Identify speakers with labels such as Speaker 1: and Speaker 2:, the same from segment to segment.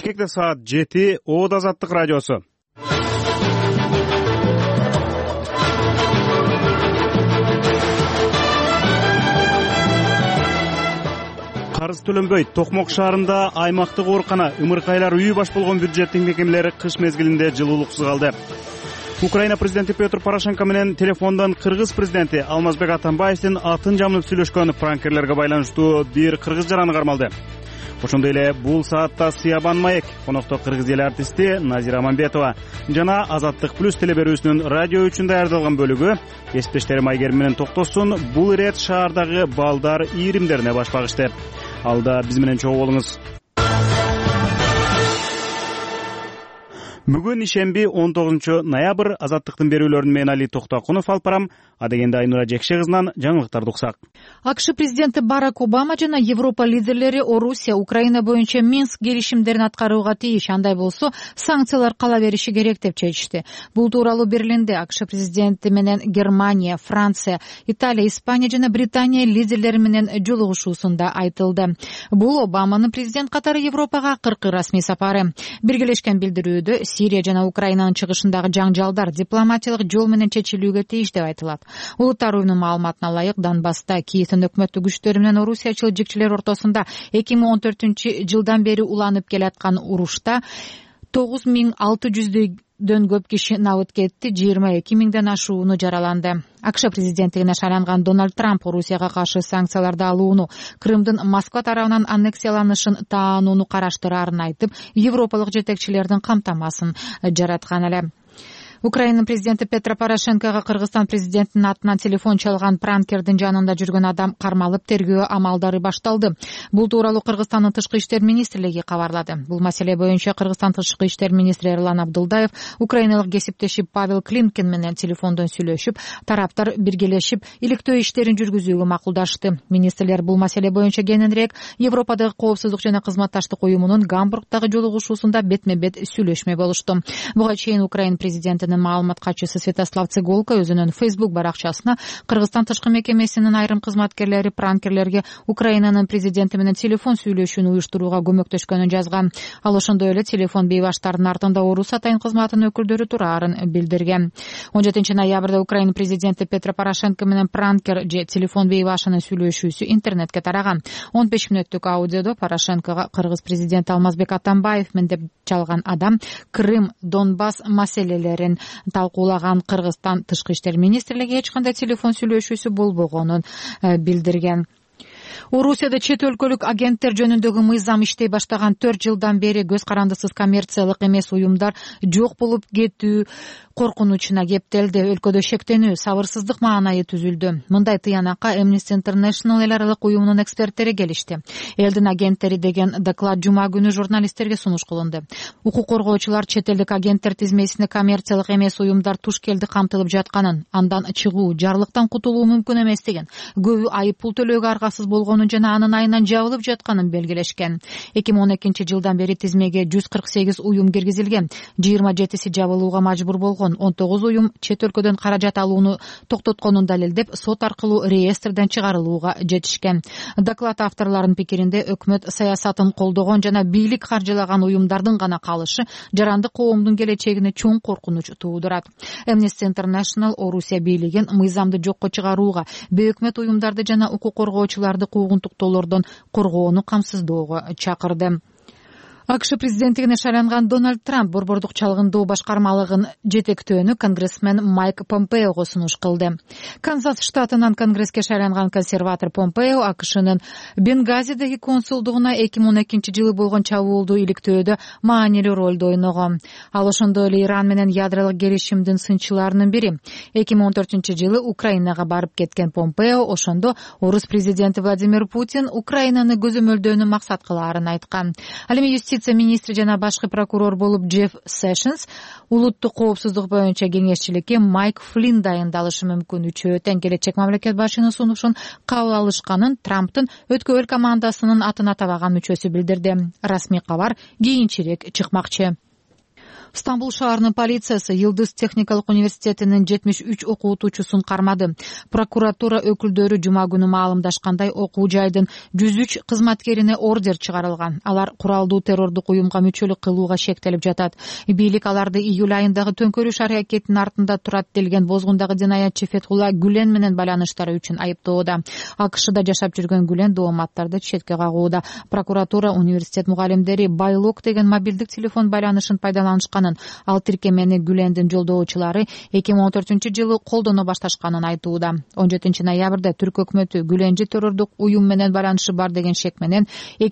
Speaker 1: Бишкекте саат 7, Оод Азаттык радиосу. Карыз төлөнбөй Токмок шаарында аймактык оорукана ымыркайлар үйү баш болгон бюджеттин мекемелери кыш мезгилинде жылуулуксуз калды. Украина президенти Петр Порошенко менен телефондон кыргыз президенти Алмазбек Атамбаевдин атын жамылып сүйлөшкөн пранкерлерге байланыштуу бир кыргыз жараны кармалды. Ошондой эле бул саатта Сыябан маек конокто кыргыз эл артисти Назира Аманбетова жана Азаттык плюс телеберүүсүнүн радио үчүн даярдалган бөлүгү кесиптештерим Айгерим менен Токтосун бул ирет шаардагы балдар ийримдерине баш багышты. Алда биз менен чогуу болуңуз. Бүгүн ишемби 19 ноябрь. Азаттыктын берүүлөрүн мен Али Токтокунов алып барам. Адегенде Айнура Жекше кызынан жаңылыктарды уксак.
Speaker 2: АКШ президенти Барак Обама жана Европа лидерлери Орусия Украина боюнча Минск келишимдерин аткарууга тийиш, андай болсо санкциялар кала бериши керек деп чечишти. Бул тууралуу Берлинде АКШ президенти менен Германия, Франция, Италия, Испания жана Британия лидерлери менен жолугушуусунда айтылды. Бул Обаманын президент катары Европага акыркы расмий сапары. Биргелешкен билдирүүдө Сирия жана Украинанын чыгышындагы жаңжалдар дипломатиялык жол менен чечилүүгө тийиш деп айтылат. Улуттар уюмунун маалыматына ылайык, Донбасста Киевдин өкмөттүк күчтөрү менен Орусиячыл жигчилер ортосунда 2014-жылдан бери уланып келаткан урушта 9600дөн көп киши набыт кетти, 22 миңден ашууну жараланды. АКШ президенттигине шайланган Дональд Трамп Орусияга каршы санкцияларды алууну, Крымдын Москва тарабынан аннексияланышын таанууну караштыраарын айтып, европалык жетекчилердин камтамасын жараткан эле. Украинанын президенти Петр Порошенкого Кыргызстан президентинин атынан телефон чалган пранкердин жанында жүргөн адам кармалып, тергөө амалдары башталды. Бул тууралуу Кыргызстандын тышкы иштер министрлиги кабарлады. Бул маселе боюнча Кыргызстан тышкы иштер министри Эрлан Абдулдаев украиналык кесиптеши Павел Климкин менен телефондон сүйлөшүп, тараптар биргелешип иликтөө иштерин жүргүзүүгө макулдашты. Министрлер бул маселе боюнча кененирээк Европадагы коопсуздук жана кызматташтык уюмунун Гамбургдагы жолугушуусунда бетме-бет сүйлөшмөй болушту. Буга чейин Украина президентинин маалымат катчысы Святослав Цыголко өзүнүн Facebook баракчасына Кыргызстан тышкы мекемесинин айрым кызматкерлери пранкерлерге Украинанын президенти менен телефон сүйлөшүүнү уюштурууга көмөктөшкөнүн жазган. Ал ошондой эле телефон бейбаштардын артында орус атайын кызматынын өкүлдөрү тураарын билдирген. 17 ноябрда Украина президенти Петр Порошенко менен пранкер же телефон бейбашынын сүйлөшүүсү интернетке тараган. 15 мүнөттүк аудиодо Порошенкого кыргыз президенти Алмазбек Атамбаев мен деп чалган адам Крым, Донбасс маселелерин талкуулаган. Кыргызстан тышкы иштер министрлиги эч кандай телефон сүйлөшүүсү болбогонун билдирген. Орусияда чет өлкөлүк агенттер жөнүндөгү мыйзам иштей баштаган 4 жылдан бери көз карандысыз коммерциялык эмес уюмдар жок болуп кетүү коркунучуна кептелди. Өлкөдө шектенүү, сабырсыздык маанайы түзүлдү. Мындай тыянакка Amnesty International эл аралык уюмунун эксперттери келишти. Элдин агенттери деген доклад жума күнү журналисттерге сунуш кылынды. Укук коргоочулар чет элдик агенттер тизмесине коммерциялык эмес уюмдар туш келди камтылып жатканын, андан чыгуу, жарлыктан кутулуу мүмкүн эместигин, көбү айып пул төлөөгө аргасыз болгонун жана анын айынан жабылып жатканын белгилешкен. 2012-жылдан бери тизмеге 148 уюм киргизилген, 27си жабылууга мажбур болгон. 19 уюм чет өлкөдөн каражат алууну токтотконун далилдеп, сот аркылуу реестрден чыгарылууга жетишкен. Доклад авторлорунун пикиринде өкмөт саясатын колдогон жана бийлик каржылаган уюмдардын гана калышы жарандык коомдун келечегине чоң коркунуч туудурат. Amnesty International Орусия бийлигин мыйзамды жокко чыгарууга, бейөкмөт уюмдарды жана укук коргоочуларды куугунтуктоолордон коргоону камсыздоого чакырды. АКШ президенттигине шайланган Дональд Трамп борбордук чалгындоо башкармалыгын жетектөөнү конгрессмен Майк Помпеого сунуш кылды. Канзас штатынан конгресске шайланган консерватор Помпео АКШнын Бенгазидеги консулдугуна 2012-жылы болгон чабуулду иликтөөдө маанилүү ролду ойногон. Ал ошондой эле Иран менен ядролук келишимдин сынчыларынын бири. 2014-жылы Украинага барып кеткен Помпео ошондо орус президенти Владимир Путин Украинаны көзөмөлдөөнү максат кылаарын айткан. Ал эми юстиция министри жана башкы прокурор болуп Джефф Сэшнс улуттук коопсуздук боюнча кеңешчиликке Майк Флинн дайындалышы мүмкүн. Үчөө тең келечек мамлекет башчынын сунушун кабыл алышканын Трамптын өткөрүл командасынын атын атабаган мүчөсү билдирди. Расмий кабар кийинчерээк чыкмакчы. Стамбул шаарынын полициясы Йылдыз техникалык университетинин 73 окуутуучусун кармады. Прокуратура өкүлдөрү жума күнү маалымдашкандай, окуу жайдын 103 кызматкерине ордер чыгарылган. Алар куралдуу террордук уюмга мүчөлүк кылууга шектелип жатат. Бийлик аларды июль айындагы төңкөрүш аракетинин артында турат делген бозгундагы динаятчы Фетхулла Гүлен менен байланыштары үчүн айыптоодо. АКШда жашап жүргөн Гүлен дооматтарды четке кагууда. Прокуратура университет мугалимдери Байлок деген мобилдик телефон байланышын пайдаланышканын, ал тиркемени Гүлендин жолдоочулары 2014-жылы колдоно башташканын айтууда. 17 ноябрда Түрк өкмөтү Гүленди террордук уюм менен байланышы бар деген шек менен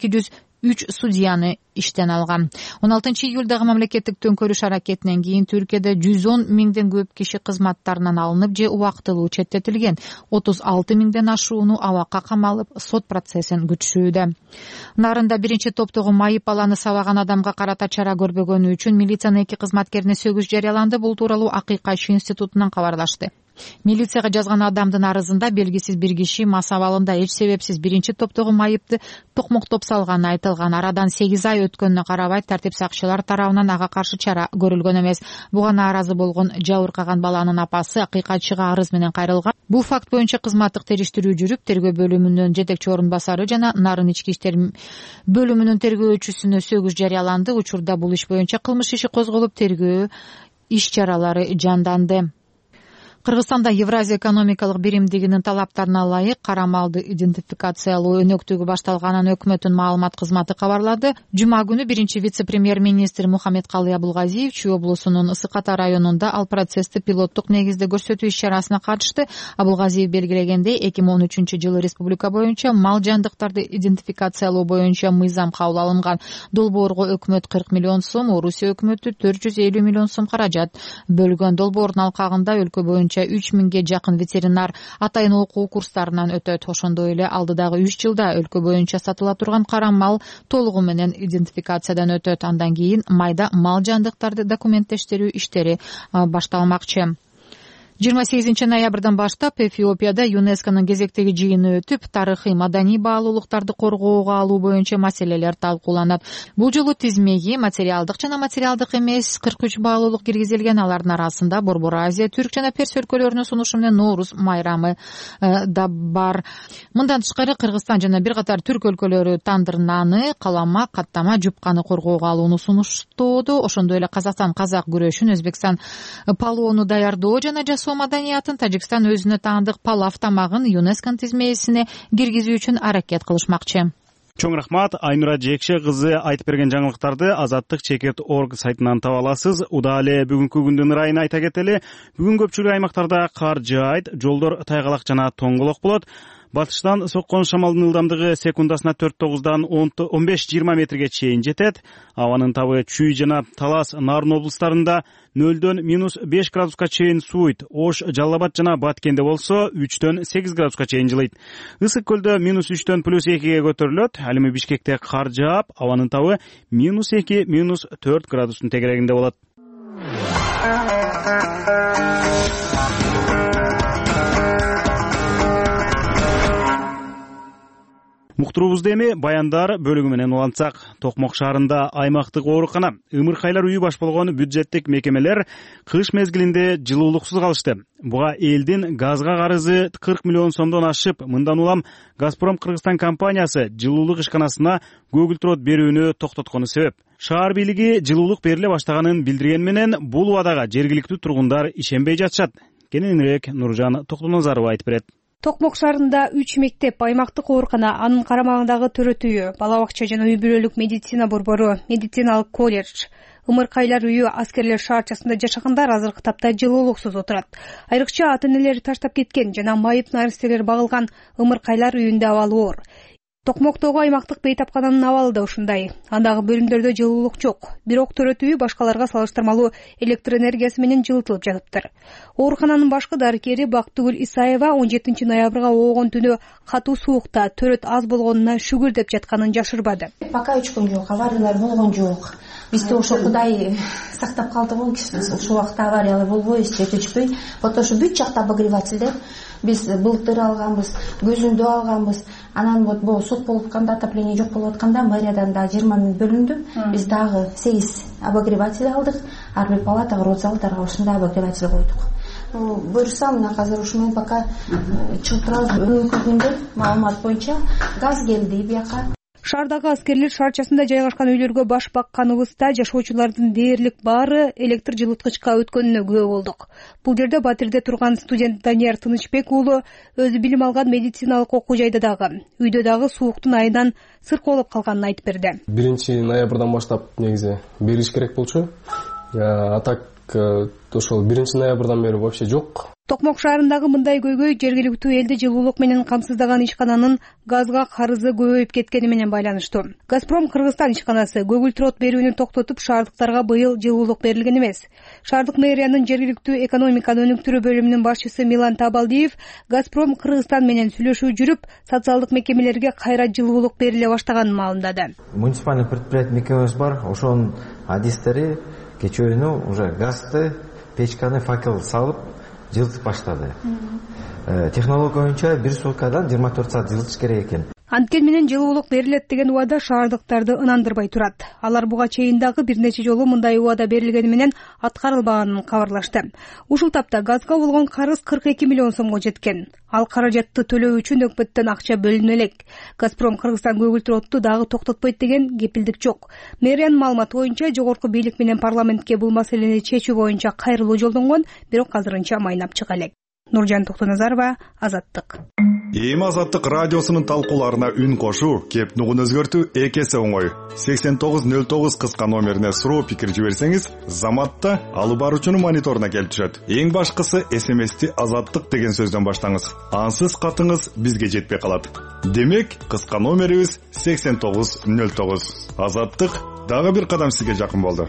Speaker 2: 203 судьяны иштен алган. 16 июлдагы мамлекеттик төңкөрүш аракетинен кийин Түркияда 110 миңден көп киши кызматтарынан алынып же убактылуу четтетилген. 36 миңден ашууну абакка камалып, сот процессин күтүшүүдө. Нарында биринчи топтогу майып баланы сабаган адамга карата чара көрбөгөнү үчүн милициянын 2 кызматкерине сөгүш жарыяланды. Бул тууралуу Акыйка иш институтунан кабарлашты. Милицияга жазган адамдын арызында белгисиз бир киши мас абалында эч себепсиз биринчи топтогу майыпты токмоктоп салганы айтылган. Арадан 8 ай өткөнүнө карабай тартип сакчылар тарабынан ага каршы чара көрүлгөн эмес. Буга нааразы болгон жабыркаган баланын апасы Акыйкачыга арыз менен кайрылган. Бул факт боюнча кызматтык териштирүү жүрүп, тергөө бөлүмүнүн жетекчи орун басары жана Нарын ички иштер бөлүмүнүн тергөөчүсүнө сөгүш жарыяланды. Учурда бул иш боюнча кылмыш иши козголуп, тергөө иш чаралары жанданды. Кыргызстанда Евразия экономикалык биримдигинин талаптарына ылайык кара малды идентификациялоо өнөктүгү башталганын өкмөттүн маалымат кызматы кабарлады. Жума күнү биринчи вице-премьер-министр Мухаммедкалый Абылгазиев Чүй облусунун Ысык Ата районунда ал процессти пилоттук негизде көрсөтүү иш-чарасына катышты. Абылгазиев белгилегендей, 2013-жылы республика боюнча мал жандыктарды идентификациялоо боюнча мыйзам кабыл алынган. Долбоорго өкмөт 40 миллион сом, Орусия өкмөтү 450 миллион сом каражат бөлгөн. Долбоордун алкагында өлкө боюнча 3 миңге жакын ветеринар атайын окуу курстарынан өтөт. Ошондой эле алдыдагы 3 жылда өлкө боюнча сатыла турган кара мал толугу менен идентификациядан өтөт. Андан кийин майда мал жандыктарды документтештирүү иштери башталмакчы. 28 ноябрдан баштап Эфиопияда ЮНЕСКОнун кезектеги жыйыны өтүп, тарыхый маданий баалуулуктарды коргоого алуу боюнча маселелер талкууланат. Бул жолу тизмеги материалдык жана материалдык эмес 43 баалуулук киргизилген. Алардын арасында Борбор Азия, Түрк жана Перс өлкөлөрүнүн сунушу менен Ноорус майрамы да бар. Мындан тышкары Кыргызстан жана бир катар түрк өлкөлөрү тандыр наны, калама, каттама, жупканы коргоого алууну сунуштоодо. Ошондой эле Казакстан казак күрөшүн, Өзбекстан палоону даярдоо жана жасоо маданиятын, Тажикстан өзүнө таандык палав тамагын ЮНЕСКОнун тизмесине киргизүү үчүн аракет кылышмакчы.
Speaker 1: Чоң рахмат. Айнура Жекше кызы айтып берген жаңылыктарды azattik.org сайтынан таба аласыз. Удаале бүгүнкү күндүн ырайын айта кетели. Бүгүн көпчүлүк аймактарда кар жаайт, жолдор тайгалак жана тоңголок болот. Батыштан соккон шамалдын ылдамдыгы секундасына 4-9дан 15-20 метрге чейин жетет. Абанын табы Чүй жана Талас, Нарын облустарында 0-дөн -5 градуска чейин сууйт. Ош, Жалал-Абад жана Баткенде болсо 3-дөн 8 градуска чейин жылыйт. Ысык көлдө -3-төн +2ге көтөрүлөт. Ал эми Бишкекте кар жаап, абанын табы -2, -4 градустун тегерегинде болот. Муктурубузду эми баяндар бөлүгү менен улантсак. Токмок шаарында аймактык оорукана, ымыркайлар үйү баш болгон бюджеттик мекемелер кыш мезгилинде жылуулуксуз калышты. Буга элдин газга карызы 40 миллион сомдон ашып, мындан улам Газпром Кыргызстан компаниясы жылуулук ишканасына көгүлтүрөт берүүнү токтоткону себеп. Шаар бийлиги жылуулук бериле баштаганын билдирген менен бул убадага жергиликтүү тургундар ишенбей жатышат. Кененирээк Нуржан Токтоназарова айтып берет.
Speaker 3: Токмок шаарында 3 мектеп, аймактык оорукана, анын карамагындагы төрөт үйү, бала бакча жана үй бүлөлүк медицина борбору, медициналык колледж, ымыркайлар үйү, аскерлер шаарчасында жашагандар азыркы тапта жылуулуксуз отурат. Айрыкча ата-энелери таштап кеткен жана майып наристелер багылган ымыркайлар үйүндө абал оор. Токмоктогу аймактык бейтапкананын абалы да ушундай. Андагы бөлүмдөрдө жылуулук жок. Бирок төрөт үйү башкаларга салыштырмалуу электр энергиясы менен жылытылып жатыптыр. Оорукананын башкы дарыкери Бактыгүл Исаева 17 ноябрга оогон түнү катуу суукта төрөт аз болгонуна шүгүр деп жатканын жашырбады.
Speaker 4: Пока үч күн жок, авариялар болгон жок. Бизде ошо Кудай сактап калды го, ушул убакта авариялар болбой, свет өчпөй. Вот ошо бүт жакта обогревательдер. Биз былтыр алганбыз, көзүндө алганбыз. Анан вот бул сук болуп атканда, отопление жок болуп атканда мэриядан да 20 миң бөлүндү. Биз дагы 8 обогреватель алдык. ар бир палатага родзалдарга ушундай обогреватель койдук. Буюрса мына азыр ушу менен пока чыгып турабыз. Бүгүнкү күндө маалымат боюнча газ келди бияка.
Speaker 3: Шаардагы аскерлер шаарчасында жайгашкан үйлөргө баш бакканыбызда жашоочулардын дээрлик баары электр жылыткычка өткөнүнө күбө болдук. Бул жерде Батирде турган студент Данияр Тынычбек уулу өзү билим алган медициналык окуу жайда дагы үйдө дагы сууктун айынан сыркоолоп калганын айтып берди.
Speaker 5: 1 ноябрдан баштап негизи бериш керек болчу. А так ошол 1 ноябрдан бери вообще жок.
Speaker 3: Токмок шаарындагы мындай көйгөй жергиликтүү элди жылуулук менен камсыздаган ишкананын газга карызы көбөйүп кеткени менен байланыштуу. Газпром Кыргызстан ишканасы көгүлтүр от берүүнү токтотуп, шаардыктарга быйыл жылуулук берилген эмес. Шаардык мэриянын жергиликтүү экономиканы өнүктүрүү бөлүмүнүн башчысы Милан Табалдиев Газпром Кыргызстан менен сүйлөшүү жүрүп, социалдык мекемелерге кайра жылуулук бериле баштаганын маалымдады.
Speaker 6: Муниципальный предприятие мекемебиз бар, ошонун адистери кечөөнү уже газды, печканы, факел салып жылытып баштады. Технология боюнча 1 суткадан 24 саат жылытыш керек экен.
Speaker 3: Анткени менен жылуулук берилет деген убада шаардыктарды ынандырбай турат. Алар буга чейин дагы бир нече жолу мындай убада берилгени менен аткарылбаганын кабарлашты. Ушул тапта газга болгон карыз 42 миллион сомго жеткен. Ал каражатты төлөө үчүн өкмөттөн акча бөлүнө элек. Газпром Кыргызстан көгүлтүр отту дагы токтотпойт деген кепилдик жок. Мэриянын маалыматы боюнча жогорку бийлик менен парламентке бул маселени чечүү боюнча кайрылуу жолдонгон, бирок азырынча майнап чыга элек. Нуржан Токтоназарова, Азаттык.
Speaker 7: Эми Азаттык радиосунун талкууларына үн кошуу, кеп нугун өзгөртүү эки эсе оңой. 8909 кыска номерине суроо пикир жиберсеңиз, Заматта алып баруучунун мониторуна келип түшөт. Эң башкысы СМСти Азаттык деген сөздөн баштаңыз. Ансыз катыңыз бизге жетпей калат. Демек, кыска номерибиз 8909. Азаттык дагы бир кадам сизге жакын болду.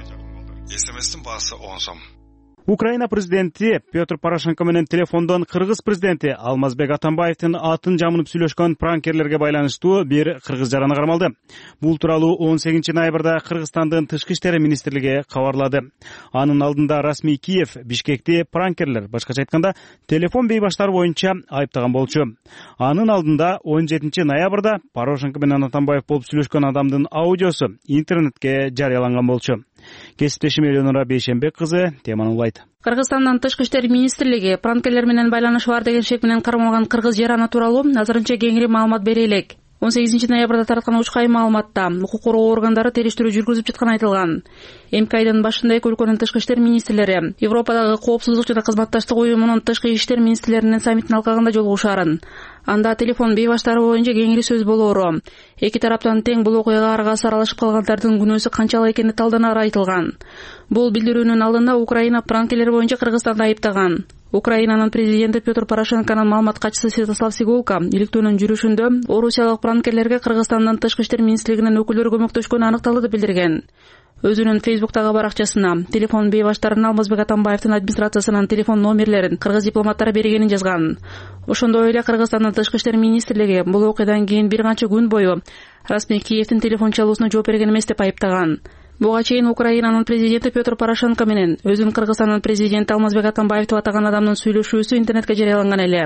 Speaker 7: СМСтин баасы 10 сом.
Speaker 1: Украина президенти Петр Порошенко менен телефондон Кыргыз президенти Алмазбек Атамбаевдин атын жамынып сүйлөшкөн пранкерлерге байланыштуу бир кыргыз жараны кармалды. Бул тууралуу 18 ноябрда Кыргызстандын Тышкы иштер министрлиги кабарлады. Анын алдында расмий Киев Бишкекти пранкерлер, башкача айтканда, телефон бейбаштары боюнча айыптаган болчу. Анын алдында 17 ноябрда Порошенко менен Атамбаев болуп сүйлөшкөн адамдын аудиосу интернетке жарыяланган болчу. Кесиптешим Элеонора Бейшенбек кызы теманы улайт.
Speaker 8: Кыргызстандын Тышкы иштер министрлиги пранкерлер менен байланышы бар деген шек менен кармалган кыргыз жараны тууралуу азырынча кеңири маалымат бере элек. 18 ноябрда тараткан учкай маалыматта укук коргоо органдары териштирүү жүргүзүп жатканы айтылган. Эмки айдын башында эки өлкөнүн тышкы иштер министрлери Европадагы коопсуздук жана кызматташтык уюмунун тышкы иштер министрлеринин саммитинин алкагында жолугушаарын. Анда телефон бейбаштары боюнча кеңири сөз болоору, эки тараптан тең бул окуяга аргасы аралашып калгандардын күнөөсү канчалык экени талданары айтылган. Бул билдирүүнүн алдында Украина пранкерлер боюнча Кыргызстанды айыптаган. Украинанын президенти Петр Порошенконун маалымат катчысы Святослав Сигулка иликтөөнүн жүрүшүндө орусиялык пранкерлерге Кыргызстандын Тышкы иштер министрлигинин өкүлдөрү көмөктөшкөнү аныкталды деп билдирген. Өзүнүн Фейсбуктагы баракчасына телефон бейбаштарын Алмазбек Атамбаевдин администрациясынын телефон номерлерин кыргыз дипломаттары бергенин жазган. Ошондой эле Кыргызстандын Тышкы иштер министрлиги бул окуядан кийин бир канча күн бою расмий Киевдин телефон чалуусуна жооп берген эмес деп айыптаган. Буга чейин Украинанын президенти Петр Порошенко менен өзүн Кыргызстандын президенти Алмазбек Атамбаев деп атаган адамдын сүйлөшүүсү интернетке жарыяланган эле.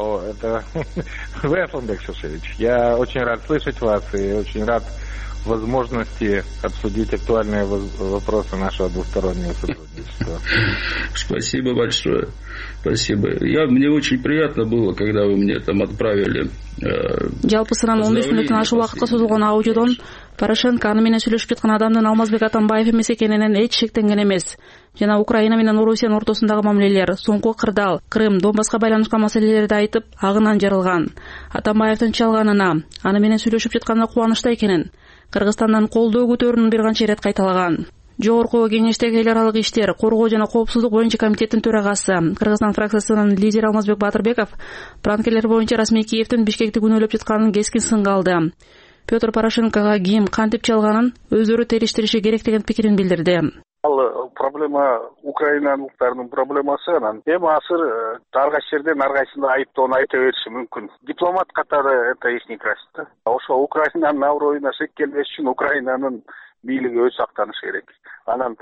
Speaker 9: Это вы, Асланбек Шушевич. Я очень рад слышать вас и очень рад возможности обсудить актуальные вопросы нашего двустороннего сотрудничества.
Speaker 10: Спасибо большое. Спасибо. Мне очень приятно было, когда вы мне там отправили.
Speaker 8: Жалпысынан 15 мүнөттөн ашык убакытка созулган аудиодон Порошенко аны менен сүйлөшүп жаткан адамдын Алмазбек Атамбаев эмес экенинен эч шектенген эмес. Жана Украина менен Орусиянын ортосундагы мамилелер, соңку Кырдал, Крым, Донбасска байланышкан маселелерди айтып, агынан жарылган. Атамбаевдин чалганына, аны менен сүйлөшүп жатканына кубанычта экенин, Кыргызстандан колдоо көтөрүүнүн бир канча ирет кайталаган. Жогорку кеңештеги эл аралык иштер, коргоо жана коопсуздук боюнча комитеттин төрагасы, Кыргызстан фракциясынын лидери Алмазбек Батырбеков пранкерлер боюнча расмий Киевдин Бишкекти күнөөлөп жатканын кескин сынга алды. Петр Порошенкого ким кантип чалганын өздөрү териштириши керек деген пикирин билдирди.
Speaker 9: Ал проблема украиналыктардын проблемасы, анан эми азыр ар кайсы жерден ар кайсыны айыптоону айта бериши мүмкүн. Дипломат катары это их некрасиво. Ошо Украинанын аброюна шек келбеш үчүн Украинанын бийлиги өз сактанышы керек. Анан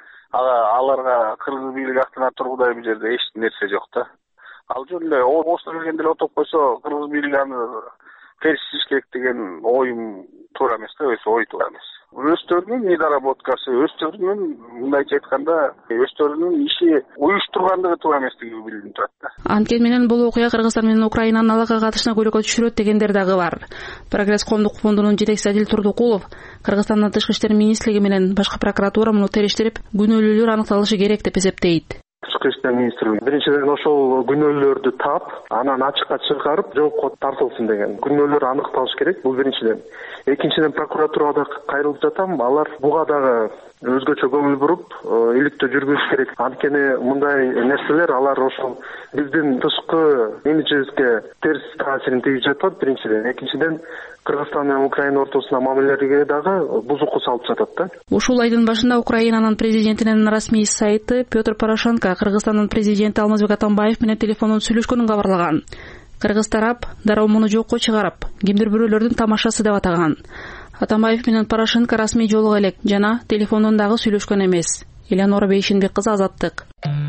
Speaker 9: аларга кыргыз бийлиги актына тургудай бул жерде эч нерсе жок да. Ал жөн эле осо келгенде эле отуруп койсо кыргыз бийлиги аны терс иш керек деген оюм туура эмес да, өз ой туура эмес. өздөрүнүн недоработкасы, өздөрүнүн мындайча айтканда өздөрүнүн иши уюштургандыгы туура эместиги билинип турат да.
Speaker 8: Анткени менен бул окуя Кыргызстан менен Украинанын алака катышына көйрөккө түшүрөт дегендер дагы бар. Прогресс коомдук фондунун жетекчиси Адил Турдукулов Кыргызстандын тышкы иштер министрлиги менен башкы прокуратура муну териштирип, күнөөлүүлөр аныкталышы керек деп эсептейт.
Speaker 11: Тышкы иштер министрлиги биринчиден ошол күнөөлөрдү таап, анан ачыкка чыгарып жоопко тартылсын деген күнөөлөр аныкталыш керек. Бул биринчиден. Экинчиден прокуратурага кайрылып жатам. Алар буга дагы өзгөчө көңүл буруп, иликтөө жүргүзүш керек. Анткени мындай нерселер алар ошол биздин тышкы имиджибизге терс таасирин тийгизип жатат биринчиден. Экинчиден Кыргызстан менен Украина ортосундагы мамилелерге дагы бузуку салып жатат да.
Speaker 8: Ушул айдын башында Украинанын президентинин расмий сайты Петр Порошенко Кыргызстандын президенти Алмазбек Атамбаев менен телефондон сүйлөшкөнүн кабарлаган. Кыргыз тарап дароо муну жокко чыгарып, кимдир бирөөлөрдүн тамашасы деп атаган. Атамбаев менен Порошенко расмий жолуга элек жана телефондон дагы сүйлөшкөн эмес. Элеонора Бейшенбек кызы, Азаттык.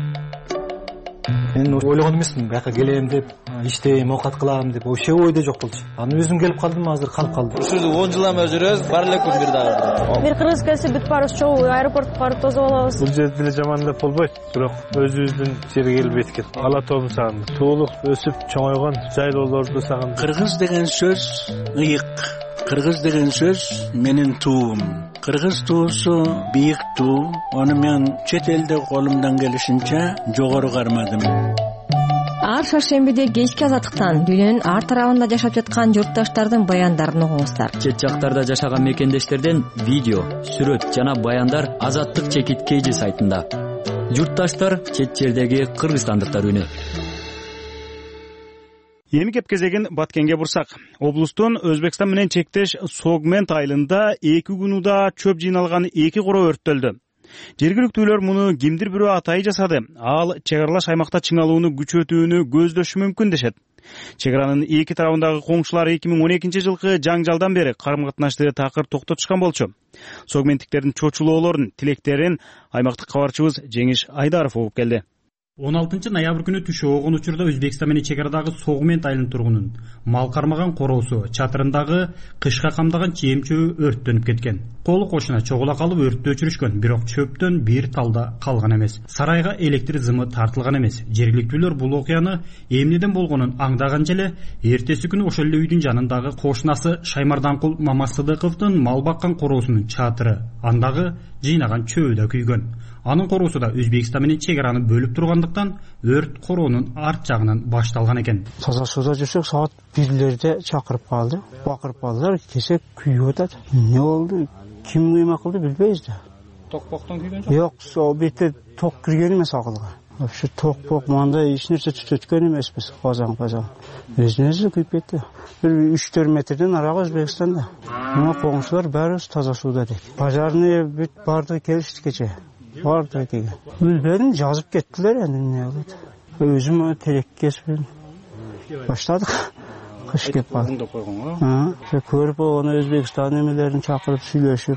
Speaker 12: Мен ойлогон эмесмин, бияка келем деп, иштейм, оокат кылам деп, вообще ойдо жок болчу. Анан өзүм келип калдым, азыр калып калдым.
Speaker 13: Ушул 10 жыл эме жүрөбүз, бар эле күн бир дагы.
Speaker 14: Бир кыргыз келсе бүт барыбыз чогуу аэропортко барып тосуп алабыз.
Speaker 15: Бул жерде деле жамандап болбойт, бирок өзүбүздүн жерге келип эткил. Ала тобу сагын, туулук өсүп чоңойгон жайлоолорду сагын.
Speaker 16: Кыргыз деген сөз ыйык. Кыргыз деген сөз менин туум. Кыргыз туусу бийик туу. Аны мен чет элде колумдан келишинче жогору кармадым.
Speaker 17: Ар шаршембиде кечки азаттыктан дүйнөнүн ар тарабында жашап жаткан журтташтардын баяндарын угуңуздар.
Speaker 18: Чет жактарда жашаган мекендештерден видео, сүрөт жана баяндар Азаттык чекит KG сайтында. Журтташтар чет жердеги кыргызстандыктар үнү.
Speaker 1: Эми кеп кезегин Баткенге бурсак. Облустун Өзбекстан менен чектеш Согмент айылында 2 күн уда чөп жыйналган 2 коро өрттөлдү. Жергиликтүүлөр муну кимдир бирөө атайы жасады. Ал чек аралаш аймакта чыңалууну күчөтүүнү көздөшү мүмкүн дешет. Чек аранын 2 тарабындагы коңшулар 2012 жылкы жаңжалдан бери карым-катнашты такыр токтотушкан болчу. Согменттиктердин чочулоолорун, тилектерин аймактык кабарчыбыз Жеңиш Айдаров угуп келди.
Speaker 19: 16 ноябрь күнү түшө огон учурда Өзбекстан менен чек арадагы Согмент айылынын тургунун мал кармаган короосу чатырындагы кышка камдаган чеем-чөбү өрттөнүп кеткен. Колу кошуна чогула калып өрттү өчүрүшкөн, бирок чөптөн бир талда калган эмес. Сарайга электр зымы тартылган эмес. Жергиликтүүлөр бул окуяны эмнеден болгонун аңдаган желе эртеси күнү ошол эле үйдүн жанындагы кошунасы Шаймарданкул Мамасыдыковдун мал баккан короосунун чатыры, андагы жыйнаган чөбү да күйгөн. Анын короосу да Өзбекстан менен чек араны бөлүп тургандыктан өрт короонун арт жагынан башталган экен.
Speaker 20: Таза сууда жүрсөк саат 1-лерде чакырып калды. Бакырып калдылар, кесе күйүп атат. Эмне болду? Ким кыйма кылды билбейбиз да.
Speaker 19: Токпоктон күйгөн жок?
Speaker 20: Жок, сол бетте ток кирген эмес акылга. Вообще токпок мындай эч нерсе түтөткөн эмеспиз, казан. Өзүнө күйүп кетти. Бир 3-4 метрден арага Өзбекстанда. Мына коңшулар баарыбыз таза сууда дейт. Пожарный бүт барды келишти кече. Барды деген. Билбедим, жазып кеттилер эndi эмне болот. Өзүм терек кесип баштадык. Кыш кеп калды. Көрүп болгон Өзбекстан эмелерин чакырып сүйлөшүп.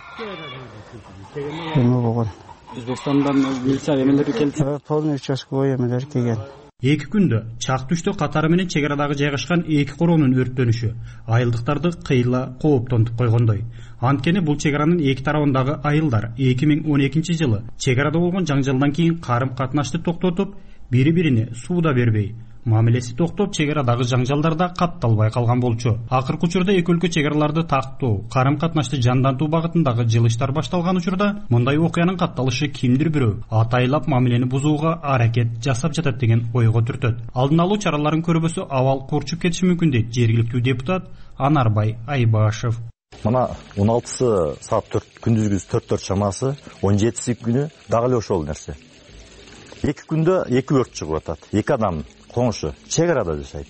Speaker 20: Эме болгон.
Speaker 19: Өзбекстандан милиция эмелери келди.
Speaker 20: Полный участковый эмелер келген.
Speaker 19: 2 күндө чак түштө катары менен чек арадагы жайгашкан 2 короонун өрттөнүшү айылдыктарды кыйла кооптонтуп койгондой. Анткени бул чек аранын 2 тарабындагы айылдар 2012 жылы чек арада болгон жаңжалдан кийин карым-катнашты токтотуп, бири-бирине сууда бербей, мамилеси токтоп чек арадагы жаңжалдарда катталбай калган болчу. Акыркы учурда эки өлкө чек араларды тактоо, карым-катнашты жандантуу багытындагы жылыштар башталган учурда мындай окуянын катталышы кимдир бирөө атайлап мамилени бузууга аракет жасап жатат деген ойго түртөт. Алдын алуу чараларын көрбөсө абал курчуп кетиши мүмкүн дейт жергиликтүү депутат Анарбай Айбашев.
Speaker 21: Мына 16-сы саат 4 күндүзгү 4 чамасы, 17-си күнү дагы эле ошол нерсе. 2 күндө 2 өрт чыгып атат. 2 адам коңшу чек арада жашайт.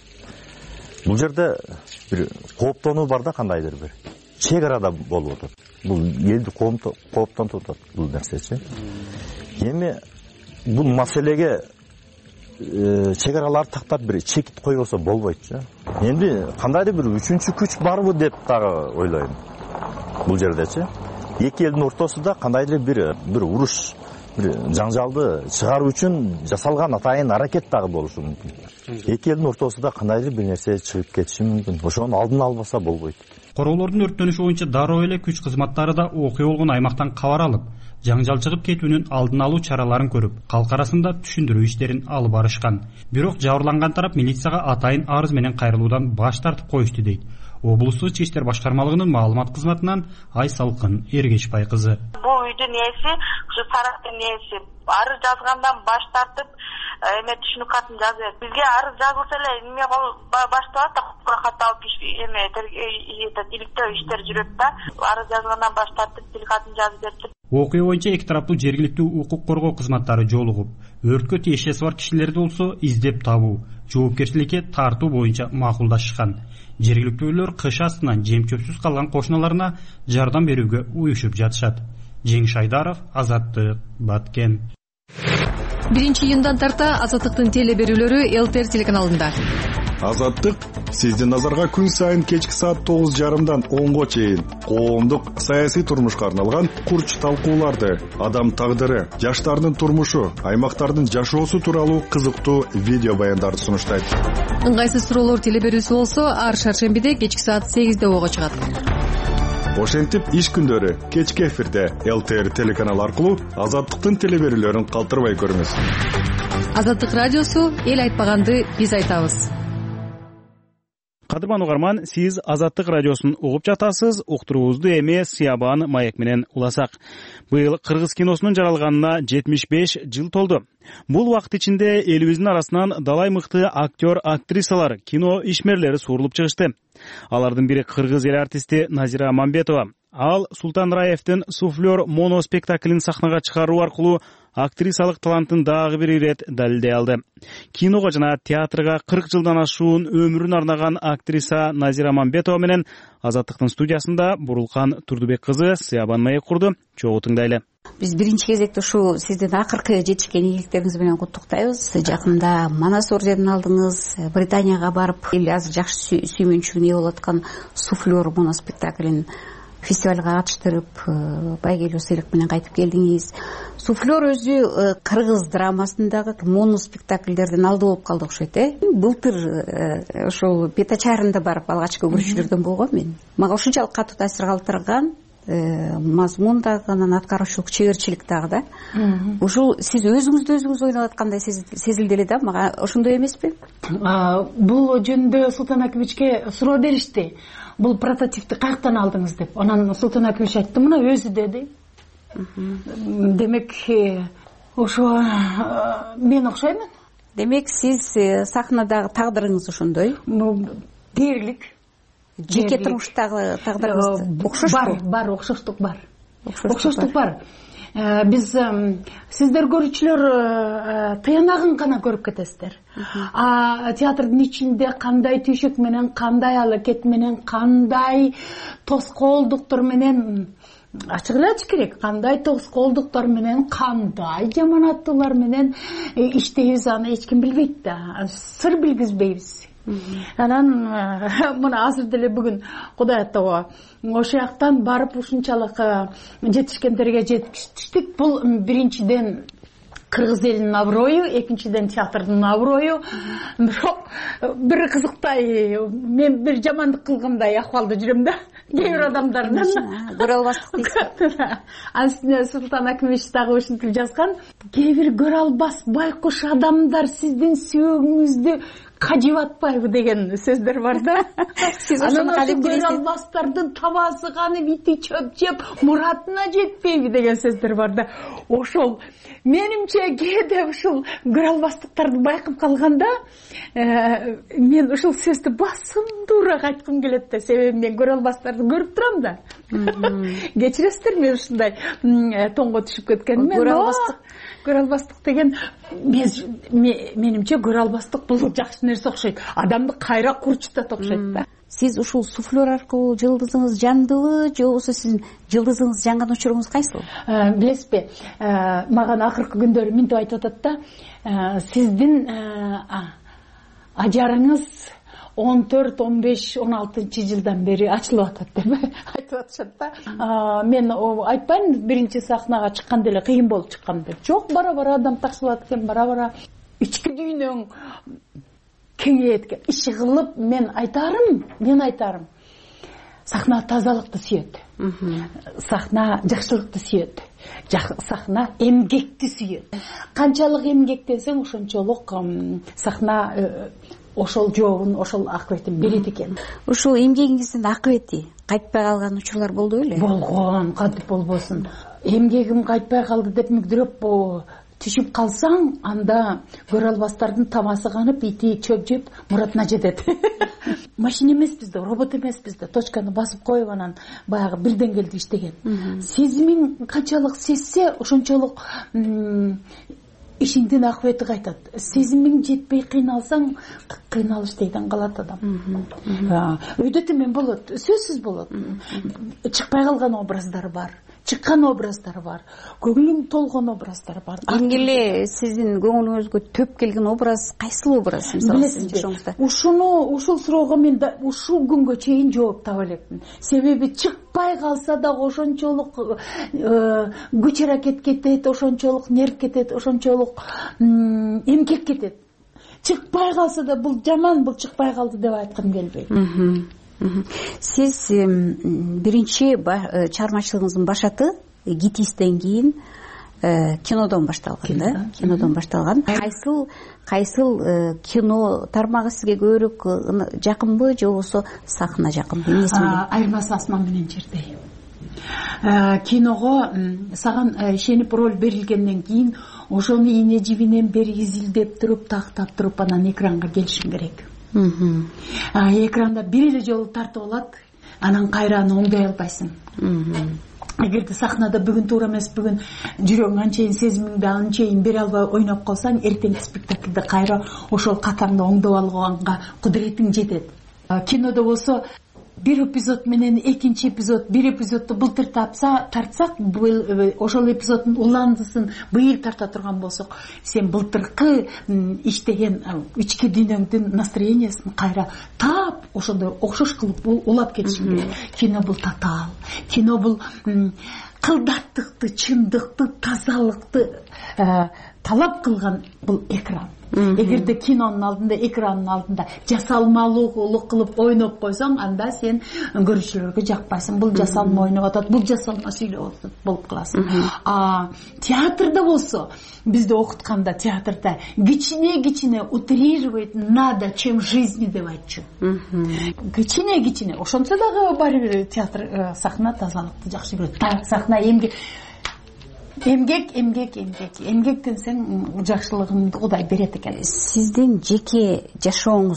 Speaker 21: Бул жерде бир кооптонуу бар да, кандайдыр бир. Чек арада болуп атат. Бул элди кооптонтуп атат бул нерсечи. Эми бул маселеге чек араларды тактап бир чекит койбосо болбойт. Эми кандайдыр бир үчүнчү күч барбы деп дагы ойлойм. Бул жердечи. Эки элдин ортосунда кандайдыр бир уруш, бир жаңжалды чыгаруу үчүн жасалган атайын аракет дагы болушу мүмкүн. Эки элдин ортосунда кандайдыр бир нерсе чыгып кетиши мүмкүн. Ошону алдын албаса болбойт.
Speaker 19: Короолордун өрттөнүшү боюнча дароо эле күч кызматтары да окуя болгон аймактан кабар алып, жаңжал чыгып кетүүнүн алдын алуу чараларын көрүп, калк арасында түшүндүрүү иштерин алып барышкан. Бирок жабырланган тарап милицияга атайын арыз менен кайрылуудан баш тартып коюшту дейт облустук ички иштер башкармалыгынын маалымат кызматынан Айсалкын Эргечбай кызы.
Speaker 2: Бул үйдүн ээси, ушу сарайдын ээси арыз жазгандан баш тартып, эме түшүнүк катын жазып, бизге арыз жазылса эле эме башталат да, кат алып эме иликтөө иштер жүрөт да. Арыз жазгандан баш тартып, тил катын жазып берди.
Speaker 19: Окуя боюнча эки тараптуу жергиликтүү укук коргоо кызматтары жолугуп, өрткө тиешеси бар кишилерди болсо издеп табуу, жоопкерчиликке тартуу боюнча макулдашышкан. Жергиликтүүлөр кыш астынан жем чөпсүз калган кошуналарына жардам берүүгө уюшуп жатышат. Жеңиш Айдаров, Азаттык, Баткен.
Speaker 17: 1-июндан тарта Азаттыктын теле берүүлөрү ЛТР телеканалында.
Speaker 7: Азаттык сиздин назарга күн сайын кечки саат 9:30дан 10го чейин коомдук саясий турмушка арналган курч талкууларды, адам тагдыры, жаштардын турмушу, аймактардын жашоосу тууралуу кызыктуу видео баяндарды сунуштайт.
Speaker 17: Ыңгайсыз суроолор теле берүүсү болсо ар шаршембиде кечки саат 8де ого чыгат.
Speaker 7: Ошентип иш күндөрү кечки эфирде ЛТР телеканал аркылуу Азаттыктын теле берүүлөрүн калтырбай көрүңүз.
Speaker 17: Азаттык радиосу эл айтпаганды биз айтабыз.
Speaker 1: Кадырман угарман, сиз Азаттык радиосун угуп жатасыз. Уктуруубузду эми Сиябан маек менен уласак. Быйыл кыргыз киносунун жаралганына 75 жыл толду. Бул убакыт ичинде элибиздин арасынан далай мыкты актер, актрисалар, кино ишмерлери суурулуп чыгышты. Алардын бири кыргыз эл артисти Назира Мамбетова. Ал Султан Раевдин «Суфлер» моноспектаклин сахнага чыгаруу аркылуу актрисалык талантын дагы бир ирет далилдей алды. Киного жана театрга 40 жылдан ашуун өмүрүн арнаган актриса Назира Мамбетова менен Азаттыктын студиясында Бурулкан Турдубек кызы Сиябан маек курду. Чогуу тыңдайлы.
Speaker 22: Биз биринчи кезекте ушу сиздин акыркы жетишкен ийгиликтериңиз менен куттуктайбыз. Жакында Манас орденин алдыңыз, Британияга барып, эл азыр жакшы сүймөнчүгүнө ээ болуп аткан «Суфлер» моноспектаклин фестивалга катыштырып, байгелүү сыйлык менен кайтып келдиңиз. «Суфлер» өзү кыргыз драмасындагы моноспектакльдердин алды болуп калды окшойт, Былтыр ошол Петачарында барып алгачкы көрүүчүлөрдөн болгом мен. Мага ушунчалык катуу таасир калтырган мазмун дагы, анан аткаруучулук, чеберчилик дагы да. Ушул сиз өзүңүз ойноп аткандай сезилди эле да, мага ошондой эмеспи?
Speaker 23: Бул жөнүндө Султан Акибичке суроо беришти. Бул прототипти каяктан алдыңыз деп. Анан Султан Акибич айтты, мына өзү деди. Демек, ошо мен окшоймун.
Speaker 22: Демек, сиз сахнадагы тагдырыңыз ошондой?
Speaker 23: Дээрлик.
Speaker 22: Жеке турмуштагы тагдырыңыз окшошпу?
Speaker 23: Бар, окшоштук бар. Окшоштук бар. Биз сиздер көрүүчүлөр тыянагын гана көрүп кетесиздер. Театрдын ичинде кандай түйшөк менен, кандай алакет менен, кандай тоскоолдуктар менен, ачык эле айтыш керек, кандай тоскоолдуктар менен, кандай жаманаттуулар менен иштейбиз, аны эч ким билбейт да. Сыр билгизбейбиз. Анан мына азыр деле бүгүн Кудай аттабы ошол жактан барып ушунчалык жетишкендерге жетиштик. Бул биринчиден кыргыз элинин аброю, экинчиден театрдын аброю. Бирок бир кызыктай, мен бир жамандык кылгандай акыбалда жүрөм да. Кээ бир адамдардан
Speaker 22: көрө албастык дейсиз.
Speaker 23: Астына Султан Акимович дагы ушинтип жазган. Кээ бир көрө албас байкуш адамдар сиздин сүйөгүңүздү кажып атпайбы деген сөздөр бар да.
Speaker 22: Сиз ошону калеп
Speaker 23: көрө албастардын табасы канып, ити чөп жеп, муратына жетпейби деген сөздөр бар да. Ошол менимче кээде ушул көрө албастыктарды байкап калганда, мен ушул сөздү басымдуураак айткым келет да, себеби мен көрө албастарды көрүп турам да. Кечиресиздер, мен ушундай тоңго түшүп кеткеним. Көрө албастык деген менимче көрө албастык бул жакшы нерсе окшойт. Адамды кайра курчутат окшойт да.
Speaker 22: Сиз ушул «Суфлер» аркылуу жылдызыңыз жандыбы, же болбосо сиздин жылдызыңыз жанган учуруңуз кайсыл?
Speaker 23: Билесизби, мага акыркы күндөрү минтип айтып атат да, сиздин ажарыңыз 14, 15, 16 жылдан бери ачылып атат деп айтып атышат да. Мен айтпайм, биринчи сахнага чыкканда эле кыйын болуп чыккан деп. Жок, бара-бара адам такшылат экен, бара-бара ички дүйнөң кеңейет экен. Иши кылып мен айтарым. сахна тазалыкты сүйөт, сахна жакшылыкты сүйөт, сахна эмгекти сүйөт. Канчалык эмгектенсең ошончолук сахна ошол жообун, ошол акыбетин берет экен.
Speaker 22: Ушул эмгегиңиздин акыбети кайтпай калган учурлар болду беле?
Speaker 23: Болгон, кантип болбосун. Эмгегим кайтпай калды деп мүгдүрөп түшүп калсаң, анда көрө албастардын тамасы канып, ити чөп жеп муратына жетет. Машина эмеспиз да, робот эмеспиз да, точканы басып коюп анан баягы бир деңгээлде иштеген. Сезимиң канчалык сезсе, ошончолук ишиңдин акыбети кайтат. Сезимиң жетпей кыйналсаң, кыйналыш дейден калат адам. Өйдө темен болот, сөзсүз болот. Чыкпай калган образдар бар, чыккан образдар бар, көңүлүң толгон образдар бар.
Speaker 22: Эң эле сиздин көңүлүңүзгө төп келген образ кайсыл образ?
Speaker 23: Билесизби? Ушул суроого мен ушул күнгө чейин жооп таба элекмин. Себеби чыкпай калса да ошончолук күч аракет кетет, ошончолук нерв кетет, ошончолук эмгек кетет. Чыкпай калса да бул жаман, бул чыкпай калды деп айткым келбейт.
Speaker 22: Сиз биринчи чыгармачылыгыңыздын башаты Гитистен кийин кинодон башталган, да? Кинодон башталган. Кайсыл кино тармагы сизге көбүрөөк жакынбы, же болбосо сахна жакынбы?
Speaker 23: Айырмасы асман менен жердей. Киного саган ишенип роль берилгенден кийин ошону ийне жибинен бери изилдеп туруп, тактап туруп, анан экранга келишим керек. Экранда бир эле жолу тартып алат, анан кайра аны оңдой албайсың. Эгерде сахнада бүгүн туура эмес, бүгүн жүрөгүң анчейин, сезимиңди анчейин бере албай ойноп калсаң, эртеңки спектакльде кайра ошол катарында оңдоп алганга кудуретиң жетет. Кинодо болсо бир эпизод менен экинчи эпизод, бир эпизодду былтыр тартсак, ошол эпизоддун уландысын быйыл тарта турган болсок, сен былтыркы иштеген ички дүйнөңдүн настроениясын кайра таап, ошондой окшош кылып улап кетишиң керек. Кино бул татаал. Кино бул кылдаттыкты, чындыкты, тазалыкты талап кылган бул экран. Эгерде кинонун алдында, экранын алдында жасалмалуулук кылып ойноп койсоң, анда сен көрүүчүлөргө жакпайсың. Бул жасалма ойноп атат, бул жасалма сүйлөп атат болуп каласың. Театрда болсо, бизде окутканда театрда кичине утрировать надо, чем жизни деп айтчу. Кичине, ошончо дагы бар бир театр сахна тазалыкты жакшы көрөт. Сахна эмгектен сен жакшылыгыңды Кудай берет экен.
Speaker 22: Сиздин жеке жашооңуз,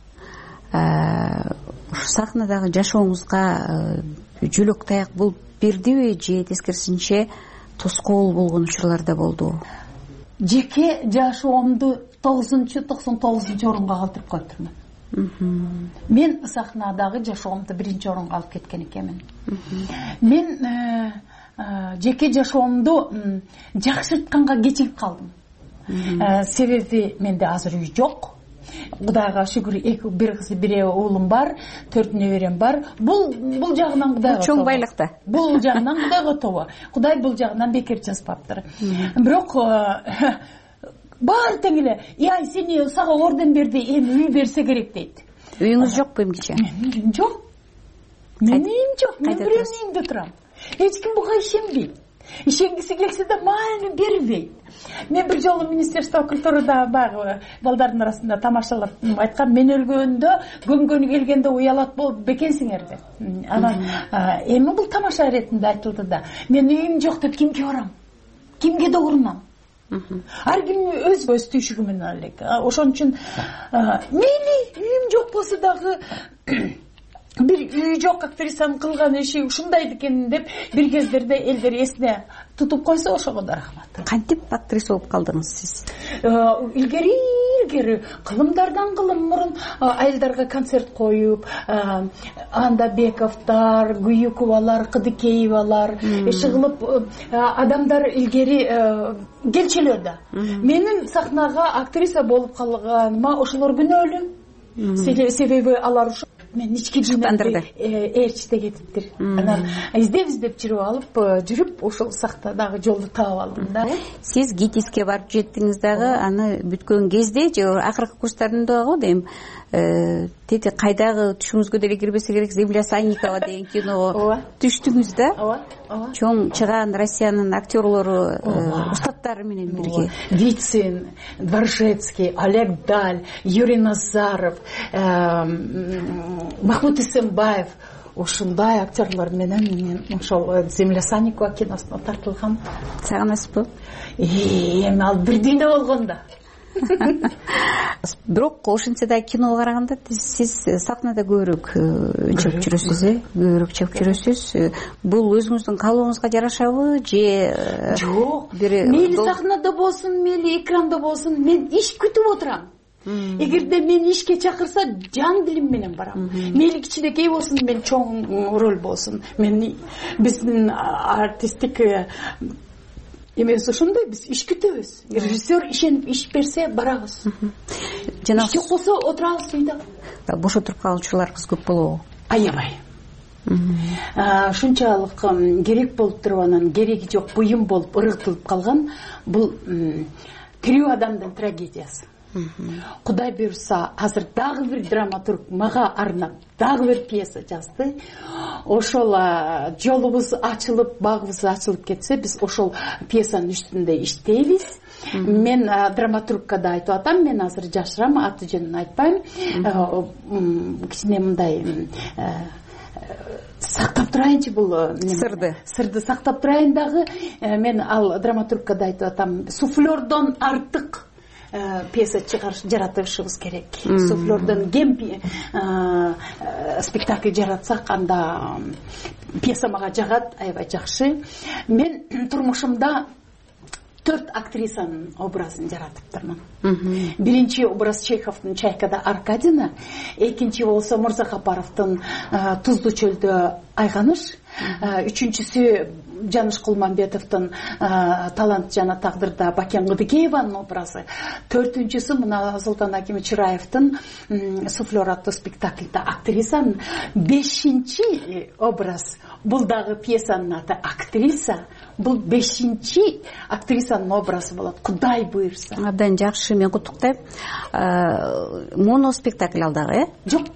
Speaker 22: сахнадагы жашооңузга жөлөк таяк болуп бердиби, же тескерисинче тоскоол болгон учурлар да болду?
Speaker 23: Жеке жашоомду 99 орунга калтырып коюптурмун. Мен сахнадагы жашоомду биринчи орунга алып кеткен экенмин. Мен жеке жашоомду жакшыртканга кечигип калдым. Себеби менде азыр үй жок. Кудайга шүгүр, бир кыз, бир уулум бар, 4 неберем бар. Бул жагынан Кудайга
Speaker 22: чоң байлыкта.
Speaker 23: Бул жагынан Кудайга тобо. Кудай бул жагынан бекер жазбаптыр. Бирок баары тең эле, "Яй, сени сага орден берди, эми үй берсе керек" дейт.
Speaker 22: Үйүңүз жокпу эмгиче?
Speaker 23: Менин үйүм жок. Мен бирөөнүн үйүндө турам. Эч ким буга ишенбейт. Ишенгиси келсе да маани бербейт. Мен бир жолу Министерство культурада баягы балдардын арасында тамашалап айткам, мен өлгөндө көмгөнү келгенде уялат болуп бекенсиңер деп. Анан эми бул тамаша иретинде айтылды да. Мен үйүм жок деп кимге барам? Кимге да урунам? Ар ким өз түйшүгү менен элек. Ошон үчүн мейли үйүм жок болсо дагы бир үй жок актрисанын кылган иши ушундай экен деп бир кездерде элдер эсине тутуп койсо ошого да рахмат.
Speaker 22: Кантип актриса болуп калдыңыз сиз?
Speaker 23: Илгери кылымдардан кылым мурун айылдарга концерт коюп, анда Бековдор, Гуюковалар, Кыдыкеевалар кылып адамдар илгери келчүлөр да. Менин сахнага актриса болуп калганыма ошолор күнөөлүү. Себеби алар мен ички дүйнөмдү ээрчите кетиптир. Анан издеп жүрүп алып жүрүп ошол сакта дагы жолду таап алдым да.
Speaker 22: Сиз ГИТИСке барып жеттиңиз дагы, аны бүткөн кезде же акыркы курстарында го дейм, тети кайдагы түшүңүзгө деле кирбесе керек, Земля Санникова деген киного түштүңүз да.
Speaker 23: Ооба.
Speaker 22: Чоң чыгаан Россиянын актерлору, устаттары менен бирге.
Speaker 23: Вицин, Дворжецкий, Олег Даль, Юрий Назаров, Махмуд Исенбаев, ушундай актерлор менен мен ошол Земля Санникова киносуна тартылгам.
Speaker 22: Сагынасызбы?
Speaker 23: Эми ал бир дүйнө болгондо.
Speaker 22: Бирок ошентсе да киного караганда сиз сахнада көбүрөөк чыгып жүрөсүз, көбүрөөк чыгып жүрөсүз. Бул өзүңүздүн каалооңузга жарашабы же
Speaker 23: жок? Мейли сахнада болсун, мейли экранда болсун, мен иш күтүп отурам. Эгерде мен ишке чакырса, жан дилим менен барам. Мейли кичинекей болсун, мен чоң роль болсун. Мен биздин артисттик эмес ошондой, биз иш күтөбүз. Режиссер ишенип иш берсе барабыз. Жана ишке болсо отурабыз үйдө.
Speaker 22: Бош отуруп калуучуларыбыз көп болобу?
Speaker 23: Аябай. Ушунчалык керек болуп туруп, анан кереги жок буюм болуп ыргытылып калган бул тирүү адамдын трагедиясы. Кудай буйрса, азыр дагы бир драматург мага арнап дагы бир пьеса жазды. Ошол жолубуз ачылып, багыбыз ачылып кетсе, биз ошол пьесанын үстүндө иштейбиз. Мен драматургка да айтып атам, мен азыр жашырам, аты жөнүн айтпайм. Кичине мындай сактап турайынчы бул сырды сактап турайын дагы. Мен ал драматургка да айтып атам, суфлердон артык пьеса жаратышыбыз керек. Суфлердон кем спектакль жаратсак, анда пьеса мага жагат, аябай жакшы. Мен турмушумда 4 актрисанын образын жаратыптырмын. Биринчи образ Чеховдун Чайкада Аркадина, экинчи болсо Мырзакапаровдун Туздуу чөлдө Айганыш, үчүнчүсү Жаныш Кулмамбетовдун Талант жана тагдырда Бакен Кыдыкееванын образы, төртүнчүсү мына Султан Аким Чыраевдин Суфлер аттуу спектакльда актрисанын, бешинчи образ бул дагы пьесанын аты актриса, бул бешинчи актрисанын образы болот, Кудай буйрса.
Speaker 22: Абдан жакшы, мен куттуктайм. Моноспектакль ал дагы,
Speaker 23: Жок,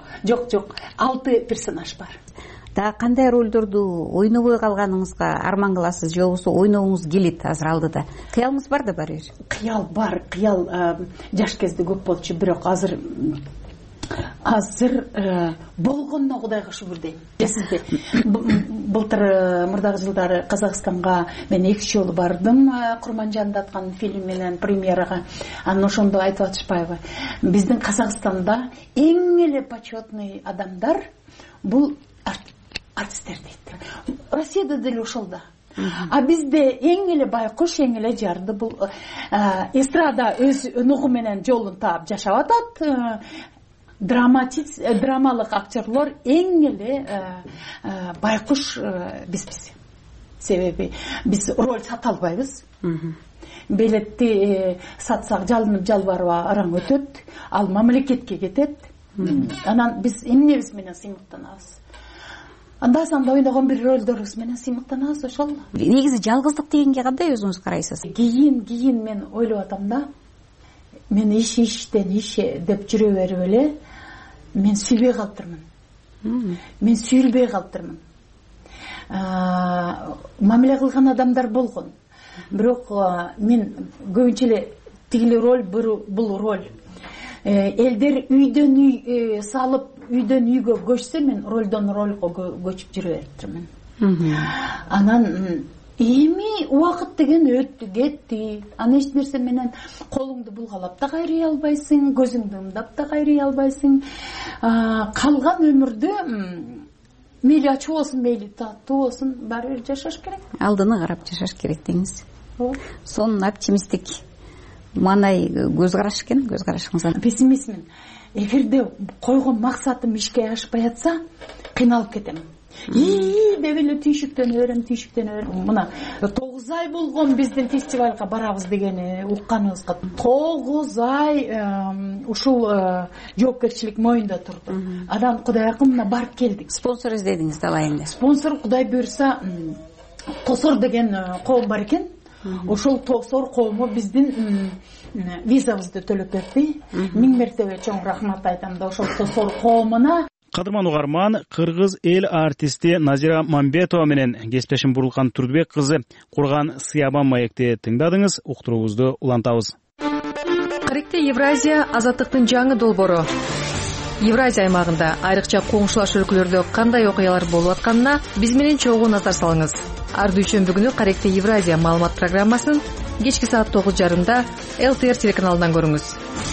Speaker 23: 6 персонаж бар.
Speaker 22: Да кандай ролдорду ойнобой калганыңызга арман кыласыз, же болбосо ойногуңуз келет азыр алдыда? Кыялыңыз бар да барбыр?
Speaker 23: Кыял бар, кыял жаш кезде көп болчу, бирок азыр болгонуна Кудайга шүгүр дейм. Сизде былтыр мурдагы жылдары Казакстанга мен 2 жолу бардым, Курманжанды аткан фильм менен премьерага. Анан ошондо айтып атышпайбы? Биздин Казакстанда эң эле почетный адамдар бул артисттер дейт. Россияда деле ошол да. А бизде эң эле байкуш, эң эле жарды бул эстрада өз өнөгү менен жолун таап жашап атат. Драмалык актерлор эң эле байкуш бизбиз. Себеби биз роль сата албайбыз. Белетти сатсак жалынып жалбарып араң өтөт, ал мамлекетке кетет. Анан биз эмнебиз менен сыймыктанабыз? Анда-санда ойногон бир ролдорубуз менен сыймыктанабыз, ошол.
Speaker 22: Негизи жалгыздык дегенге кандай өзүңүз карайсыз?
Speaker 23: Кийин мен ойлоп атам да. Мен иштен деп жүрө берип эле мен сүйбөй калыптырмын. Мен сүйүлбөй калыптырмын. Мамиле кылган адамдар болгон. Бирок мен көбүнчө эле тигили роль, бул роль. Элдер үйдөн үй салып, үйдөн үйгө көчсө, мен ролдон ролго көчүп жүрө бериптирмин. Анан эми убакыт деген өттү, кетти. Аны эч нерсе менен колуңду булгалап да кайрый албайсың, көзүңдү ымдап да кайрый албайсың. Калган өмүрдө мейли ачуу болсун, мейли таттуу болсун, баары бир жашаш керек.
Speaker 22: Алдыны карап жашаш керек дейсиз. Сонун оптимисттик маанай көз караш экен, көз карашыңыз.
Speaker 23: Пессимистмин. Эгерде койгон максатым ишке ашпай атса, кыйналып кетем. Деп эле түйшүктөнө берем. Мына 9 ай болгон биздин фестивалга барабыз дегени укканыбызга 9 ай ушул жоопкерчилик моюнда турду. Анан Кудай акымына барып келдик.
Speaker 22: Спонсор издедиңиз далайында.
Speaker 23: Спонсор Кудай буйрса Тосор деген коом бар экен. Ошол Тосор коому биздин визабызды төлөп берди. 1000 мертебе чоң рахмат айтам да ошол Тосор коомуна.
Speaker 1: Кадырман угарман, кыргыз эл артисти Назира Мамбетова менен кесиптешим Бурулкан Турдубек кызы курган Сыябан маекти тыңдадыңыз. Уктуруубузду улантабыз.
Speaker 17: Каректе Евразия азаттыктын жаңы долбоору. Евразия аймагында айрыкча коңшулаш өлкөлөрдө кандай окуялар болуп атканына биз менен чогуу назар салыңыз. Ар дүйшөмбү күнү Каректе Евразия маалымат программасын кечки саат 9:30 ЛТР телеканалынан көрүңүз.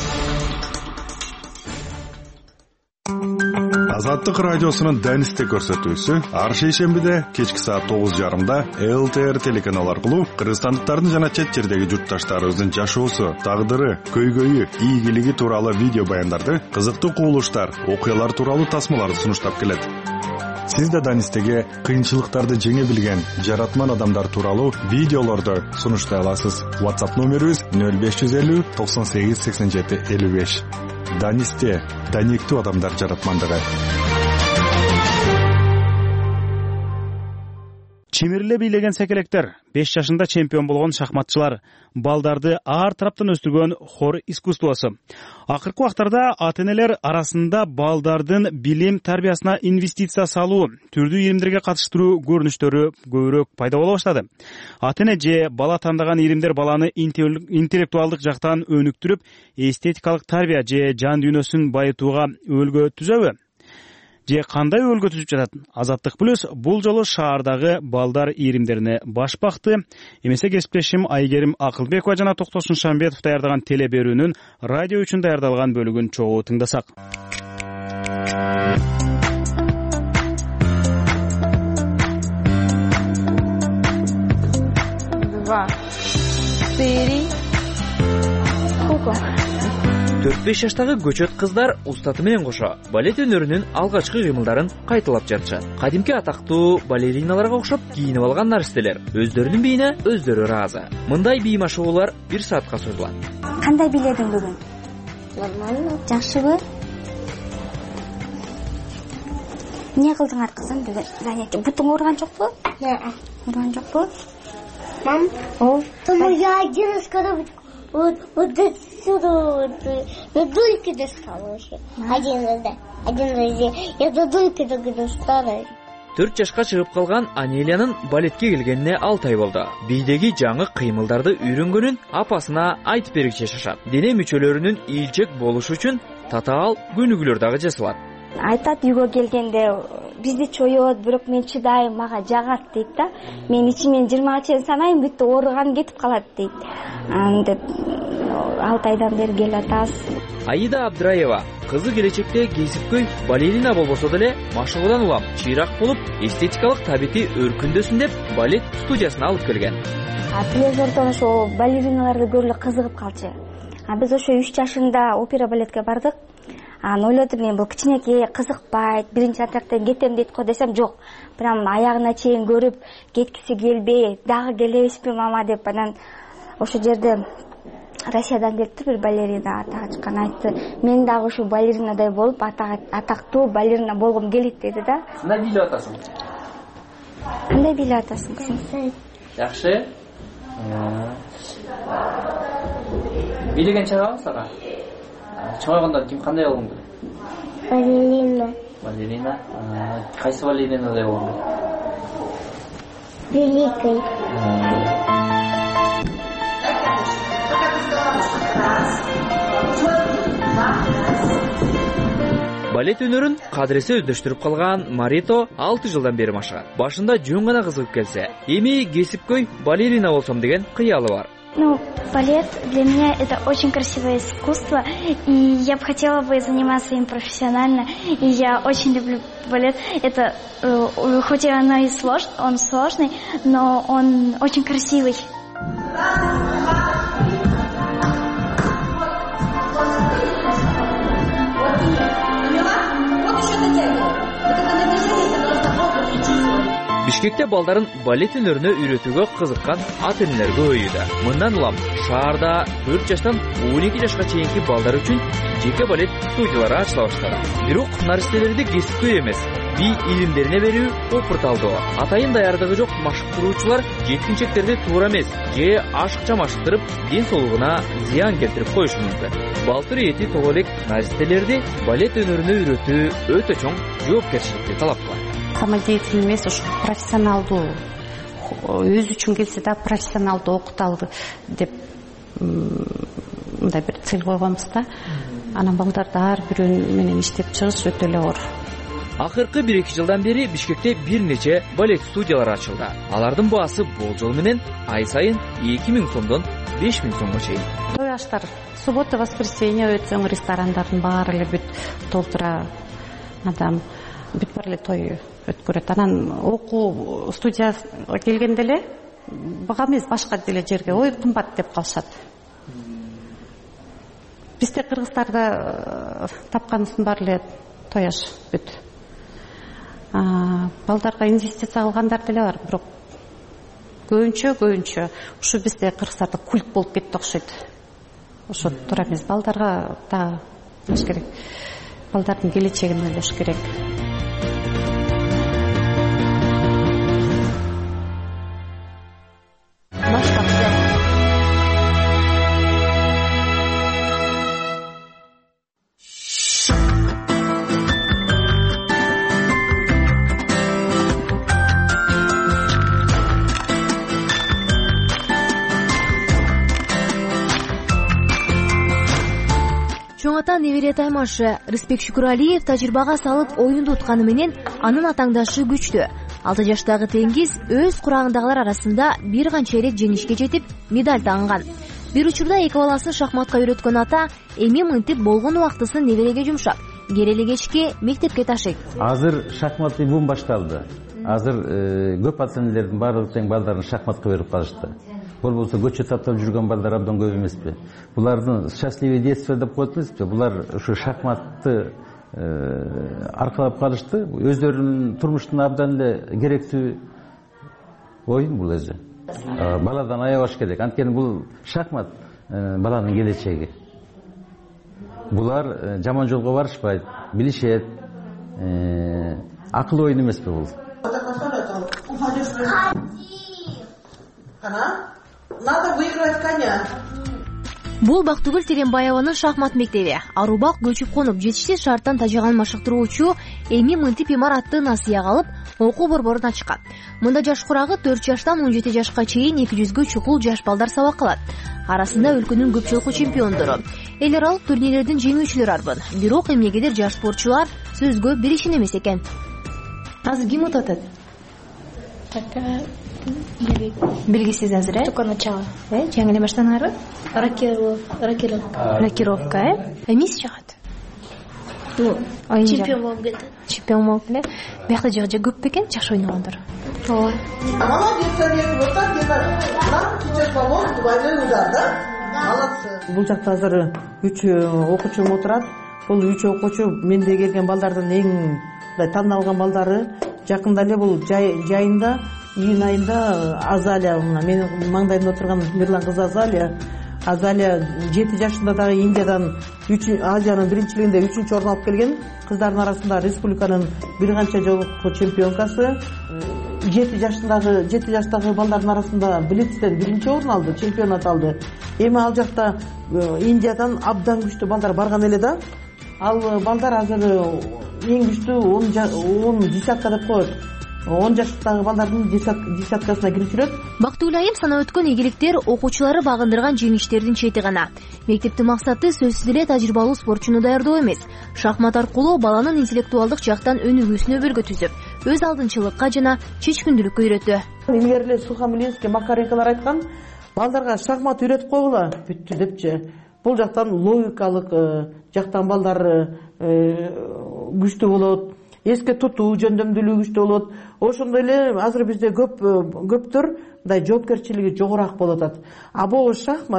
Speaker 7: Азаттык радиосунун Данисте көрсөтүүсү ар шейшембиде кечки саат 9:30 ЛТР телеканалы аркылуу кыргызстандыктардын жана чет жердеги журтташтарыбыздын жашоосу, тагдыры, көйгөйү, ийгилиги тууралуу видео баяндарды, кызыктуу кубулуштар, окуялар тууралуу тасмаларды сунуштап келет. Сиз да Данистеге кыйынчылыктарды жеңе билген жаратман адамдар тууралуу видеолорду сунуштай аласыз. WhatsApp номерибиз 0550 98 87 55. Данисте даниктүү адамдар жаратмандыгы.
Speaker 1: Чимирле бийлеген секелектер, 5 жашында чемпион болгон шахматчылар, балдарды ар тараптан өстүргөн хор искусствосу. Акыркы убактарда ата-энелер арасында балдардын билим тарбиясына инвестиция салуу, түрдүү иримдерге катыштыруу көрүнүштөрү көбүрөөк пайда боло баштады. Ата-эне же бала тандаган иримдер баланы интеллектуалдык жактан өнүктүрүп, эстетикалык тарбия же жан дүйнөсүн байытууга өлгө түзөбү? Же кандай өлгө түзүп жатат? Азаттык плюс бул жолу шаардагы балдар иримдерине баш бакты. Эмесе кесиптешим Айгерим Акылбекова жана Токтосун Шамбетов даярдаган теле берүүнүн радио үчүн даярдалган бөлүгүн чогуу тыңдасак.
Speaker 4: 4-5 жаштагы көчөт кыздар устаты менен кошо балет өнөрүнүн алгачкы кыймылдарын кайталап жатышат. Кадимки атактуу балериналарга окшоп кийинип алган наристелер өздөрүнүн бийине өздөрү ыраазы. Мындай бийим ашуулар 1 саатка созулат.
Speaker 5: Кандай бийледиң бүгүн? Нормально. Жакшыбы? Эмне кылдыңар кызым бүгүн? Занятие. Бутуң ооруган жокпу? Жок. Ооруган жокпу? Мам, я один раз когда вот отсюда до дульки достала вообще. Один раз я до дульки достала.
Speaker 4: 4 жашка чыгып калган Анелиянын балетке келгенине 6 ай болду. Бийдеги жаңы кыймылдарды үйрөнгөнүн апасына айтып бергиче шашат. Дене мүчөлөрүнүн ийилчек болушу үчүн татаал көнүгүүлөр дагы жасалат.
Speaker 5: Айтат үйгө келгенде бизди чоёт, бирок мен чыдайм, мага жагат дейт да. Мен ичимен 20 чейин санайм, бүттү ооруган кетип калат дейт. Анда 6 айдан бери келип атабыз.
Speaker 4: Аида Абдраева кызы келечекте кесипкөй балерина болбосо деле машыгуудан улам чыйрак болуп, эстетикалык табити өркүндөсүн деп балет студиясына алып келген.
Speaker 5: Телевизордон ошо балериналарды көрүп эле кызыгып калчу. Биз ошо 3 жашында опера балетке бардык. Ойлодум мен бул кичинекей кызыкпайт, биринчи антрактан кетем дейт го десем, жок. Прям аягына чейин көрүп, кеткиси келбей, дагы келебизби мама деп анан ошо жерде Россиядан келиптир бир балерина атага чыккан, айтты, мен дагы ушу балеринадай болуп, атактуу балерина болгум келет деди да.
Speaker 4: Кандай бийлеп атасың?
Speaker 5: Кандай бийлеп атасың?
Speaker 4: Жакшы. Бийлеген чагабы сага? Чоңойгондон ким кандай болгон келет? Балерина. Кайсы балеринадай болгон келет?
Speaker 5: Великий.
Speaker 4: Балет өнөрүн кадыресе өздөштүрүп калган Марито 6 жылдан бери машыгат. Башында жөн гана кызыгып келсе, эми кесипкөй балерина болсом деген кыялы бар.
Speaker 5: Балет для меня это очень красивое искусство, и я бы хотела заниматься им профессионально, и я очень люблю балет. Это, хоть и он сложный, но он очень красивый.
Speaker 4: Бишкекте балдарын балет өнөрүнө үйрөтүүгө кызыккан ата-энелер көбөйүүдө. Мындан улам шаарда 4 жаштан 12 жашка чейинки балдар үчүн жеке балет студиялары ачыла баштады. Бирок наристелерди кесипкөй эмес, би илимдерине берүү опурталдоо. Атайын даярдыгы жок машыктыруучулар жеткинчектерди туура эмес же ашыкча машыктырып, ден соолугуна зыян келтирип коюшу мүмкүн. Балтыр эти того элек наристелерди балет өнөрүнө үйрөтүү өтө чоң жоопкерчиликти талап кылат.
Speaker 22: Самодеятельный емес, уж профессионалдуу, өзү үчүн келсе да профессионалдуу окуталы деп мындай бир цель койгонбуз да. Анан балдарды ар бирөө менен иштеп чыгыш өтө эле оор.
Speaker 4: Акыркы 1-2 жылдан бери Бишкекте бир нече балет студиялары ачылды. Алардын баасы болжол менен ай сайын 2000 сомдон 5000 сомго чейин.
Speaker 22: Той аштар суббота, воскресенье өтсөң ресторандардын баары эле бүт толтура, адам бүт баары эле той өткөрөт. Анан окуу студияга келгенде эле бага эмес башка деле жерге ой кымбат деп калышат. Бизде кыргыздарда тапканыбыздын баары эле той аш бүт. Балдарга инвестиция кылгандар деле бар, бирок көбүнчө ушу бизде кыргыздарда культ болуп кетти окшойт. Ошо туура эмес, балдарга да эмес керек. Балдардын келечегин ойлош керек.
Speaker 3: Чоң ата небере таймашы Рыспек Шүкүралиев тажрыйбага салып оюнду утканы менен анын атаңдашы күчтүү. 6 жаштагы теңиз өз курагындагылар арасында бир канча ирет жеңишке жетип, медаль тагынган. Бир учурда эки баласын шахматка үйрөткөн ата эми мынтип болгон убактысын небереге жумшап, керели кечке мектепке ташыйт.
Speaker 6: Азыр шахматный бум башталды. Азыр көп ата-энелердин баардыгы тең балдарын шахматка берип калышты. Болбосо көчө таптап жүргөн балдар абдан көп эмеспи? Булардын счастливый детство деп коет эмеспи? Булар ушу шахматты аркалап калышты. Өздөрүнүн турмуштуна абдан эле керектүү оюн бул өзү. Баладан аябаш керек. Анткени бул шахмат баланын келечеги. Булар жаман жолго барышпайт, билишет. Акыл оюн эмеспи бул?
Speaker 10: Надо выиграть коня.
Speaker 3: Бул Бактыгүл Терембаеванын шахмат мектеби. Арубак көчүп конуп жетишсиз шарттан тажаган машыктыруучу эми мынтип имаратты насыяга алып, окуу борборун ачкан. Мында жаш курагы 4 жаштан 17 жашка чейин 200гө чукул жаш балдар сабак кылат. Арасында өлкөнүн көп жылкы чемпиондору, эл аралык турнирлердин жеңүүчүлөрү арбын. Бирок эмнегедир жаш спортчулар сөзгө беришин эмес экен.
Speaker 10: Азыр ким утат?
Speaker 3: Белгисиз азыр,
Speaker 10: Только начало.
Speaker 3: Жаңы эле баштанары?
Speaker 10: Рокировка,
Speaker 3: Эмис жагат.
Speaker 10: Чемпион болуп кетти.
Speaker 3: Чемпион болуп эле. Биякта жагы көп бекен жакшы ойногондор.
Speaker 10: Ооба. Молодец, вот где-то сейчас баллон, двойной удар, да? Молодцы.
Speaker 24: Бул жакта азыр 3 окуучум отурат. Бул 3 окуучу менде келген балдардын эң тандалган балдары. Жакында эле бул жайында, июнь айында Азалия, менин маңдайымда отурган Мирлан кызы Азалия 7 жашында дагы Индиядан Азиянын биринчилигинде 3-орун алып келген. Кыздардын арасында республиканын бир канча жолку чемпионкасы. 7 жаштагы балдардын арасында Блицтен 1-орун алды, чемпионат алды. Эми ал жакта Индиядан абдан күчтүү балдар барган эле да. Ал балдар азыр эң күчтүү 10 десятка деп коет. 10 жаштагы балдардын десяткасына кирип жүрөт.
Speaker 3: Бактыгүл айым санап өткөн ийгиликтер окуучулары багындырган жеңиштердин чети гана. Мектептин максаты сөзсүз эле тажрыйбалуу спортчуну даярдоо эмес. Шахмат аркылуу баланын интеллектуалдык жактан өнүгүүсүнө белги түзүп, өз алдынчылыкка жана чечкиндүүлүккө үйрөтүү.
Speaker 24: Илгери эле Сухомлинский, Макаренколор айткан, балдарга шахмат үйрөтүп койгула, бүттү депчи. Бул жактан логикалык жактан балдар күчтүү болот. Эске тутуу жөндөмдүүлүгү күчтүү болот. Ошондой эле азыр бизде көптөр мындай жоопкерчилиги жогораак болуп атат. А бул шахмат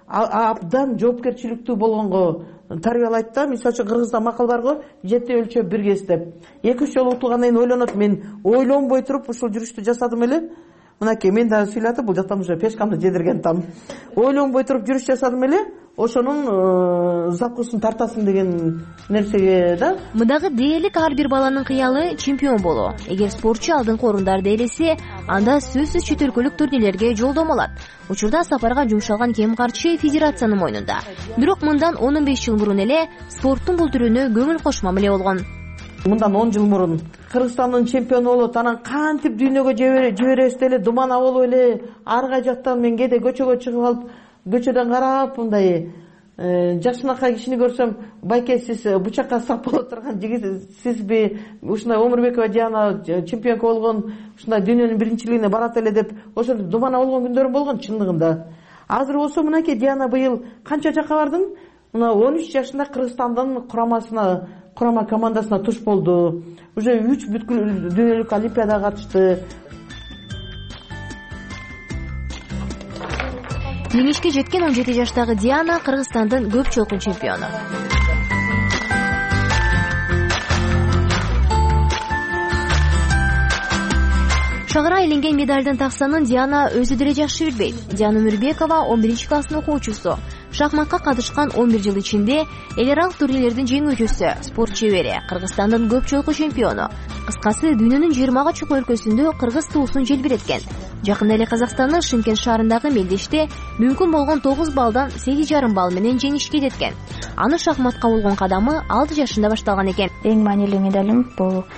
Speaker 24: абдан жоопкерчиликтүү болгонго тарбиялайт да. Мисалы үчүн Кыргызда макал бар го, 7 өлчөп 1 кес деп. 2-3 жолу утулгандан кийин ойлонот, мен ойлонбой туруп ушул жүрүштү жасадым эле. Мынакей мен да сүйлөтүп, бул жактан уже пешкамды жедирген там. Ойлонбой туруп жүрүш жасадым эле. Ошонун закусун тартасың деген нерсеге да.
Speaker 3: Мындагы дээрлик ар бир баланын кыялы чемпион болуу. Эгер спортчу алдыңкы орундарды ээлесе, анда сөзсүз чет өлкөлүк турнирлерге жолдомо алат. Учурда сапарга жумшалган кем карчы федерациянын мойнунда. Бирок мындан 15 жыл мурун эле спорттун бул түрүнө көңүл кошмам эле болгон.
Speaker 24: Мындан 10 жыл мурун Кыргызстандын чемпиону болот, анан кантип дүйнөгө жиберебиз деле думана болуп эле ар кай жактан мен кээде көчөгө чыгып алып, көчөдөн карап мындай жакшынакай кишини көрсөм, байке сиз бучакка сап боло турган жигит сизби, ушундай Омурбекова Диана чемпионка болгон, ушундай дүйнөнүн биринчилигине барат эле деп ошентип думана болгон күндөрүм болгон чындыгында. Азыр болсо мынакей Диана быйыл канча жакка бардың? Мына 13 жашында Кыргызстандын курама командасына туш болду. Уже 3 бүткүл дүйнөлүк олимпиадага катышты.
Speaker 3: Жеңишке жеткен 17 жаштагы Диана Кыргызстандын көп чолкун чемпиону. Шагыра айленген медалдын таксанын Диана өзү деле жакшы билбейт. Диана Өмүрбекова 11 класстын окуучусу. Шахматка катышкан 11 жыл ичинде эл аралык турнирлердин жеңүүчүсү, спорт чебери, Кыргызстандын көп чолку чемпиону. Кыскасы дүйнөнүн 20 чук өлкөсүндө кыргыз туусун желбиреткен. Жакында эле Казакстандын Шымкент шаарындагы мелдеште мүмкүн болгон 9 балдан 8,5 балл менен жеңишке жеткен. Анын шахматка болгон кадамы 6 жашында башталган экен.
Speaker 5: Эң маанилүү медалим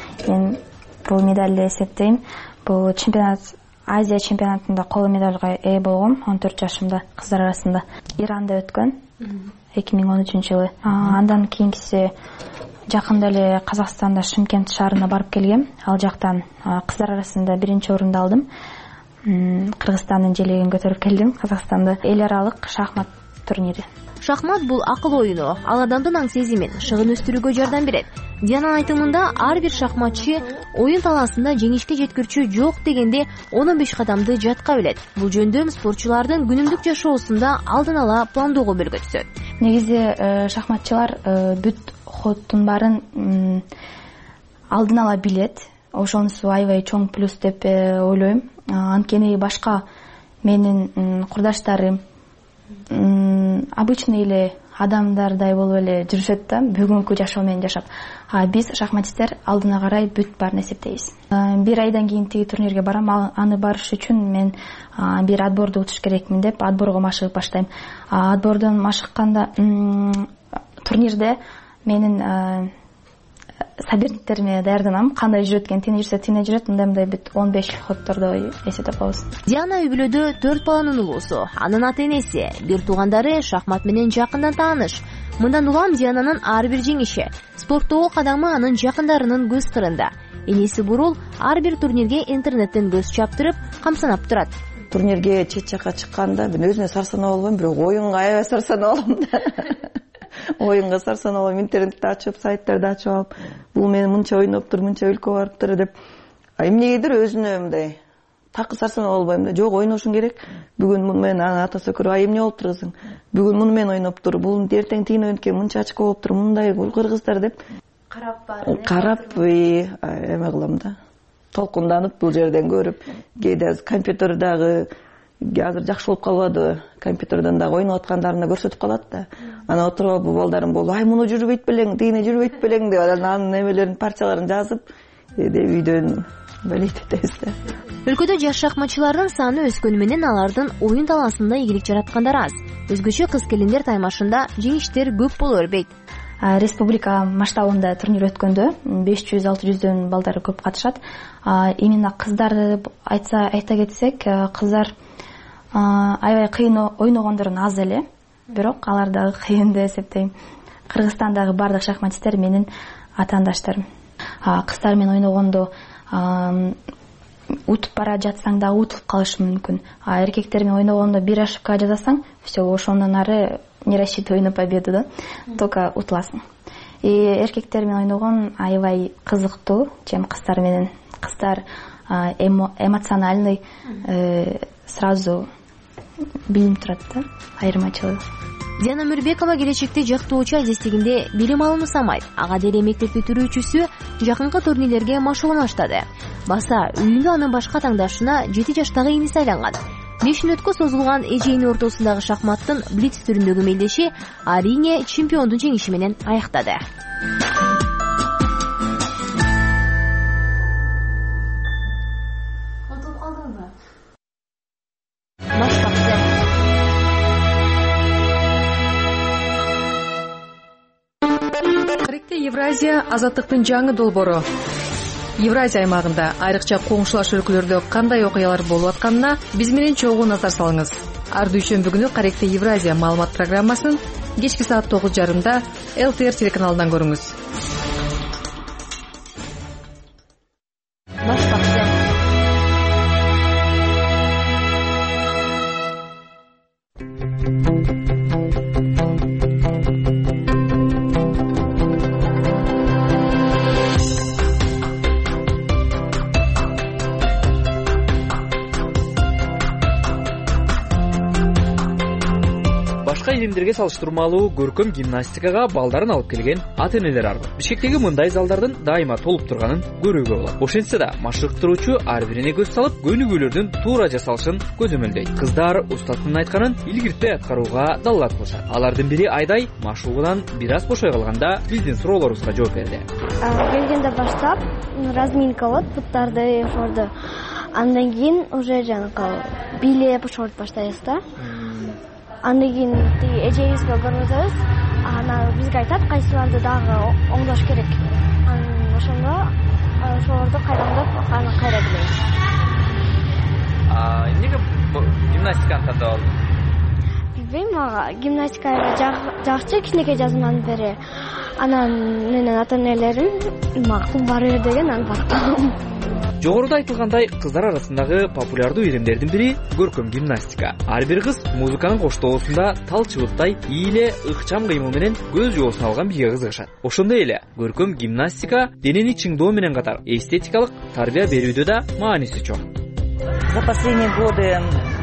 Speaker 5: бул медалди эсептейм. Бул чемпионат, Азия чемпионатында коло медалга ээ болгом 14 жашымда, кыздар арасында. Иранда өткөн 2013-жылы. Андан кийинкиси жакында эле Казакстанда Шымкент шаарына барып келгем. Ал жактан кыздар арасында 1-чи орунду алдым. Кыргызстандын желегин көтөрүп келдим. Казакстанда эл аралык шахмат турнири.
Speaker 3: Шахмат бул акыл оюну, ал адамдын аң сезимин, шыгын өстүрүүгө жардам берет. Диананын айтымында ар бир шахматчы оюн талаасында жеңишке жеткүрчү жок дегенде 15 кадамды жатка билет. Бул жөндөм спортчулардын күнүмдүк жашоосунда алдын ала пландоого белги түзөт.
Speaker 5: Негизи шахматчылар бүт ходдун баарын алдын ала билет. Ошонусу аябай чоң плюс деп ойлойм. Анткени башка менин курдаштарым обычный эле адамдардай болуп эле жүрүшөт да, бүгүнкү жашоо менен жашап. Биз шахматисттер алдына карай бүт баарын эсептейбиз. 1 айдан кийин тиги турнирге барам. Аны барыш үчүн мен бир отборду утуш керекмин деп отборго машыгып баштайм. Отбордон машыкканда турнирде менин соперниктериме даярданам. Кандай жүрөт экен, тине жүрсө тине жүрөт, мындай бүт 15 ходдорду эсептеп коебуз.
Speaker 3: Диана үй бүлөдө 4 баланын улуусу. Анын ата-энеси, бир туугандары шахмат менен жакындан тааныш. Мындан улам Диананын ар бир жеңиши, спорттогу кадамы анын жакындарынын көз кырында. Энеси Бурул ар бир турнирге интернеттен көз чаптырып, камсанап турат.
Speaker 8: Турнирге чет жакка чыкканда мен өзүмө сарсанаа болбойм, бирок оюнга аябай сарсанаа болом да. Оюнга сарсанаа болом, интернетти ачып, сайттарды ачып алып, бул мени мынча ойноптур, мынча өлкө барыптыр деп. Эмнегедир өзүнө мындай такы сарсанаа болбойм да. Жок, ойношуң керек. Бүгүн муну менен анын атасы көрүп, эмне болуптур кызым? Бүгүн муну менен ойноптур, бул эртең тигин ойноп мынча очко болуптур, мындай бул кыргыздар деп. Карап эме кылам да. Толкунданып бул жерден көрүп, кээде компьютердагы азыр жакшы болуп калбады, компьютерден дагы ойноп аткандарына көрсөтүп калат да. Ана отуруп бул балдарым болду, муну жүрбөйт белең, тигине жүрбөйт белең деп анын немелерин, парчаларын жазып, үйдөн балет этебиз да.
Speaker 3: Өлкөдө жаш шахматчылардын саны өскөнү менен алардын оюн талаасында ийгилик жараткандар аз. Өзгөчө кыз-келиндер таймашында жеңиштер көп боло бербейт.
Speaker 5: Республика масштабында турнир өткөндө 500-600дөн балдар көп катышат. Именно кыздарды айта кетсек, кыздар аябай кыйын ойногондорун аз эле, бирок алар дагы кыйын деп эсептейм. Кыргызстандагы бардык шахматисттер менин атаандаштарым. Кыздар менен ойногондо утуп бара жатсаң дагы утуп калышы мүмкүн. Эркектер менен ойногондо бир ошибка жасасаң, все, ошондон ары не рассчитывай на победу, да, только утуласың. Эркектер менен ойногон аябай кызыктуу, чем кыздар менен. Кыздар эмоциональный, сразу билинип турат да айырмачылыгы.
Speaker 3: Диана Мурбекова келечекте жактоочу адестигинде билим алымы самайт. Ага деле мектеп бүтүрүүчүсү жакынкы турнирлерге машыгууну баштады. Баса үйүндө анын башка таңдашына 7 жаштагы иниси айланган. 5 мүнөткө созулган эжейин ортосундагы шахматтын блиц түрүндөгү мелдеши Арине чемпиондун жеңиши менен аяктады.
Speaker 17: Евразия азаттыктын жаңы долбоору. Евразия аймагында айрыкча коңшулаш өлкөлөрдө кандай окуялар болуп атканына биз менен чогуу назар салыңыз. Ар дүйшөмбү күнү Корректе Евразия маалымат программасын кечки саат 9:30 ЛТР телеканалынан көрүңүз.
Speaker 4: Илимдерге салыштырмалуу көркөм гимнастикага балдарын алып келген ата-энелер арбы. Бишкектеги мындай залдардын дайыма толуп турганын көрүүгө болот. Ошентсе да машыктыруучу ар бирине көз салып, көнүгүүлөрдүн туура жасалышын көзөмөлдөйт. Кыздар устаттын айтканын илгиртпей аткарууга даллат кылышат. Алардын бири Айдай машыгуудан бир аз бошой калганда биздин суроолорубузга жооп берди.
Speaker 5: Келгенде баштап разминка болот, буттарды ошорду. Андан кийин уже жанагы бийлеп ошорду баштайбыз да. Андан кийин эжебизге көргөзөбүз. Анан бизге айтат кайсыларды дагы оңдош керек. Анан ошондо ошолорду кайрамдап анан кайра билебиз.
Speaker 4: Эмнеге гимнастиканы тандап алдың?
Speaker 5: Билбейм, мага гимнастикага жакчы кичинекей жазымдан бери. Анан менин ата-энелерим мага бар бер деген, анан барып.
Speaker 4: Жогоруда айтылгандай, кыздар арасындагы популярдуу иримдердин бири көркөм гимнастика. Ар бир кыз музыканын коштоосунда тал чыбыктай ийиле ыкчам кыймыл менен көз жоосун алган бийге кызыгышат. Ошондой эле көркөм гимнастика денени чыңдоо менен катар эстетикалык тарбия берүүдө да мааниси чоң.
Speaker 9: За последние годы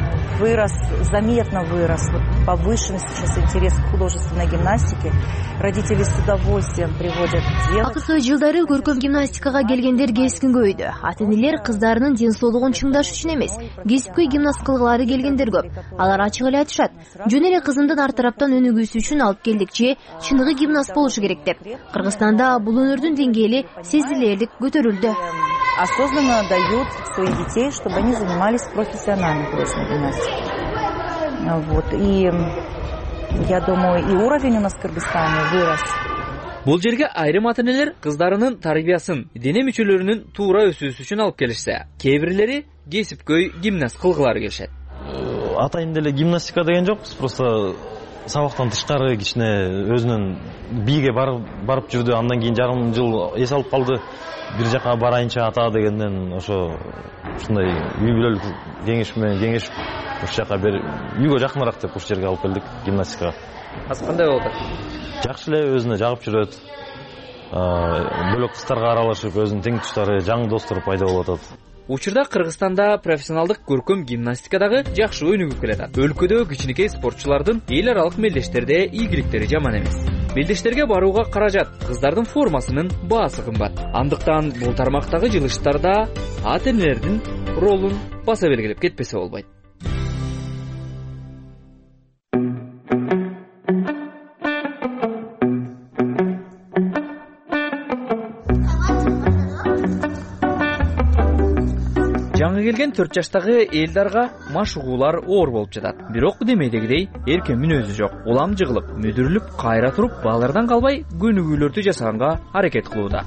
Speaker 9: заметно вырос повышенный сейчас интерес к художественной гимнастике. Родители с удовольствием приводят девочек.
Speaker 3: Акыркы жылдары көркөм гимнастикага келгендер кескин көбөйдү. Ата-энелер кыздарынын ден соолугун чыңдаш үчүн эмес, кесипкөй гимнаст кылгылары келгендер көп. Алар ачык эле айтышат. Жөн эле кызымдын ар тараптан өнүгүүсү үчүн алып келдик же чыныгы гимнаст болушу керек деп. Кыргызстанда бул өнөрдүн деңгээли сезилерлик көтөрүлдү.
Speaker 9: Осознанно дают своих детей, чтобы они занимались профессиональной художественной гимнастикой. Вот. И я думаю, и уровень у нас в Кыргызстане вырос.
Speaker 4: Бул жерге айрым ата-энелер кыздарынын тарбиясын, дене мүчөлөрүнүн туура өсүүсү үчүн алып келишсе, кээ бирлери кесипкөй гимнаст кылгылары келишет.
Speaker 11: Атайын деле гимнастика деген жок, просто сабактан тышкары кичине өзүнүн бийге барып жүрдү, андан кийин жарым жыл эс алып калды. Бир жака барайынча ата дегенден ушундай үй бүлөлүк кеңеш менен кеңешип ушул жака үйгө жакыныраак деп ушул жерге алып келдик гимнастикага.
Speaker 4: Азыр кандай болду?
Speaker 11: Жакшы эле, өзүнө жагып жүрөт. Бөлөк кыздарга аралашып, өзүнүн тең туштары, жаңы достор пайда болуп атат.
Speaker 4: Учурда Кыргызстанда профессионалдык көркөм гимнастикадагы жакшы өнүгүп келатат. Өлкөдө кичинекей спортчулардын эл аралык мелдештерде ийгиликтери жаман эмес. Мелдештерге барууга каражат, кыздардын формасынын баасы кымбат. Андыктан бул тармактагы жылыштарда ата-энелердин ролун баса белгилеп кетпесе болбойт. Жаңы келген 4 жаштагы элдарга машыгуулар оор болуп жатат. Бирок демейдегидей эркен мүнөзү жок. Улам жыгылып, мүдүрүлүп, кайра туруп, балдардан калбай көнүгүүлөрдү жасаганга аракет кылууда.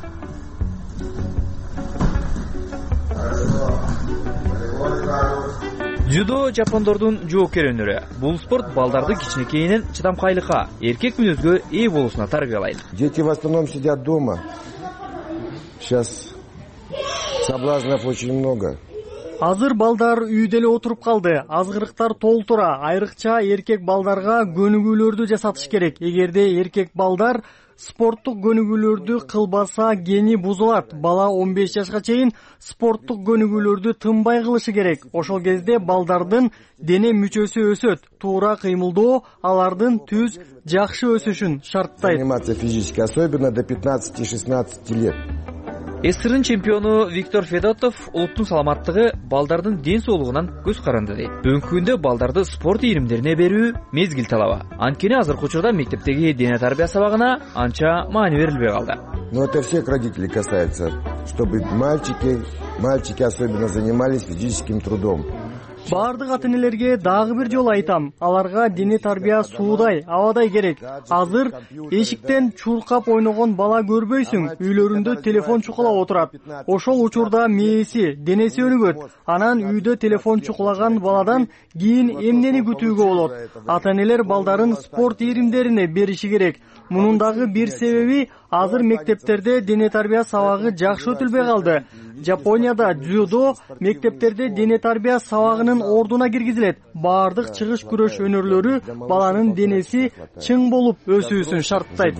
Speaker 4: Дзюдо жапондордун жоокер өнөрү. Бул спорт балдарды кичинекейинен чыдамкайлыкка, эркек мүнөзгө ээ болуусуна тарбиялайт.
Speaker 12: Дети в основном сидят дома. Сейчас соблазнов очень много. Азыр балдар үйдө эле отуруп калды. Азгырыктар толтура. Айрыкча эркек балдарга көнүгүүлөрдү жасатыш керек. Эгерде эркек балдар спорттук көнүгүүлөрдү кылбаса гени бузулат. Бала 15 жашка чейин спорттук көнүгүүлөрдү тынбай кылышы керек. Ошол кезде балдардын дене мүчөсү өсөт. Туура кыймылдоо алардын түз жакшы өсүшүн шарттайт.
Speaker 13: Заниматься физически, особенно до 15-16 лет.
Speaker 4: СССРдын чемпиону Виктор Федотов улуттун саламаттыгы балдардын ден соолугунан көз каранды дейт. Бүгүнкү күндө балдарды спорт ийримдерине берүү мезгил талабы. Анткени азыркы учурда мектептеги дене тарбия сабагына анча маани берилбей калды.
Speaker 13: Но это всех родителей касается, чтобы мальчики особенно занимались физическим трудом.
Speaker 12: Бардык ата-энелерге дагы бир жолу айтам, аларга дене тарбия суудай, абадай керек. Азыр эшиктен чуркап ойногон бала көрбөйсүң, үйлөрүндө телефон чукулап отурат. Ошол учурда мээси, денеси өнүгөт. Анан үйдө телефон чукулаган баладан кийин эмнени күтүүгө болот? Ата-энелер балдарын спорт ийримдерине бериши керек. Мунун дагы бир себеби азыр мектептерде дене тарбия сабагы жакшы өтүлбөй калды. Жапонияда дзюдо мектептерде дене тарбия сабагынын ордуна киргизилет. Бардык чыгыш күрөш өнөрлөрү баланын денеси чың болуп өсүүсүн шарттайт.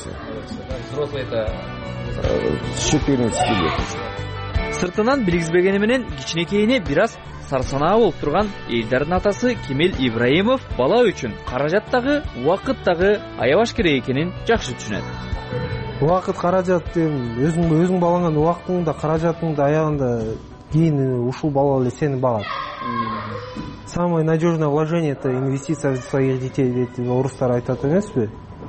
Speaker 4: Сыртынан билгизбегени менен кичинекейине бир аз сарсанаа болуп турган элдардын атасы Кемел Ибраимов бала үчүн каражат дагы, убакыт дагы аябаш керек экенин жакшы түшүнөт.
Speaker 14: Убакыт, каражат өзүң балаңан убактыңда, каражатыңда аягында кийин ушул бала эле сени багат. Самое надежное вложение — это инвестиция в своих детей, дейт орустар айтат эмеспи?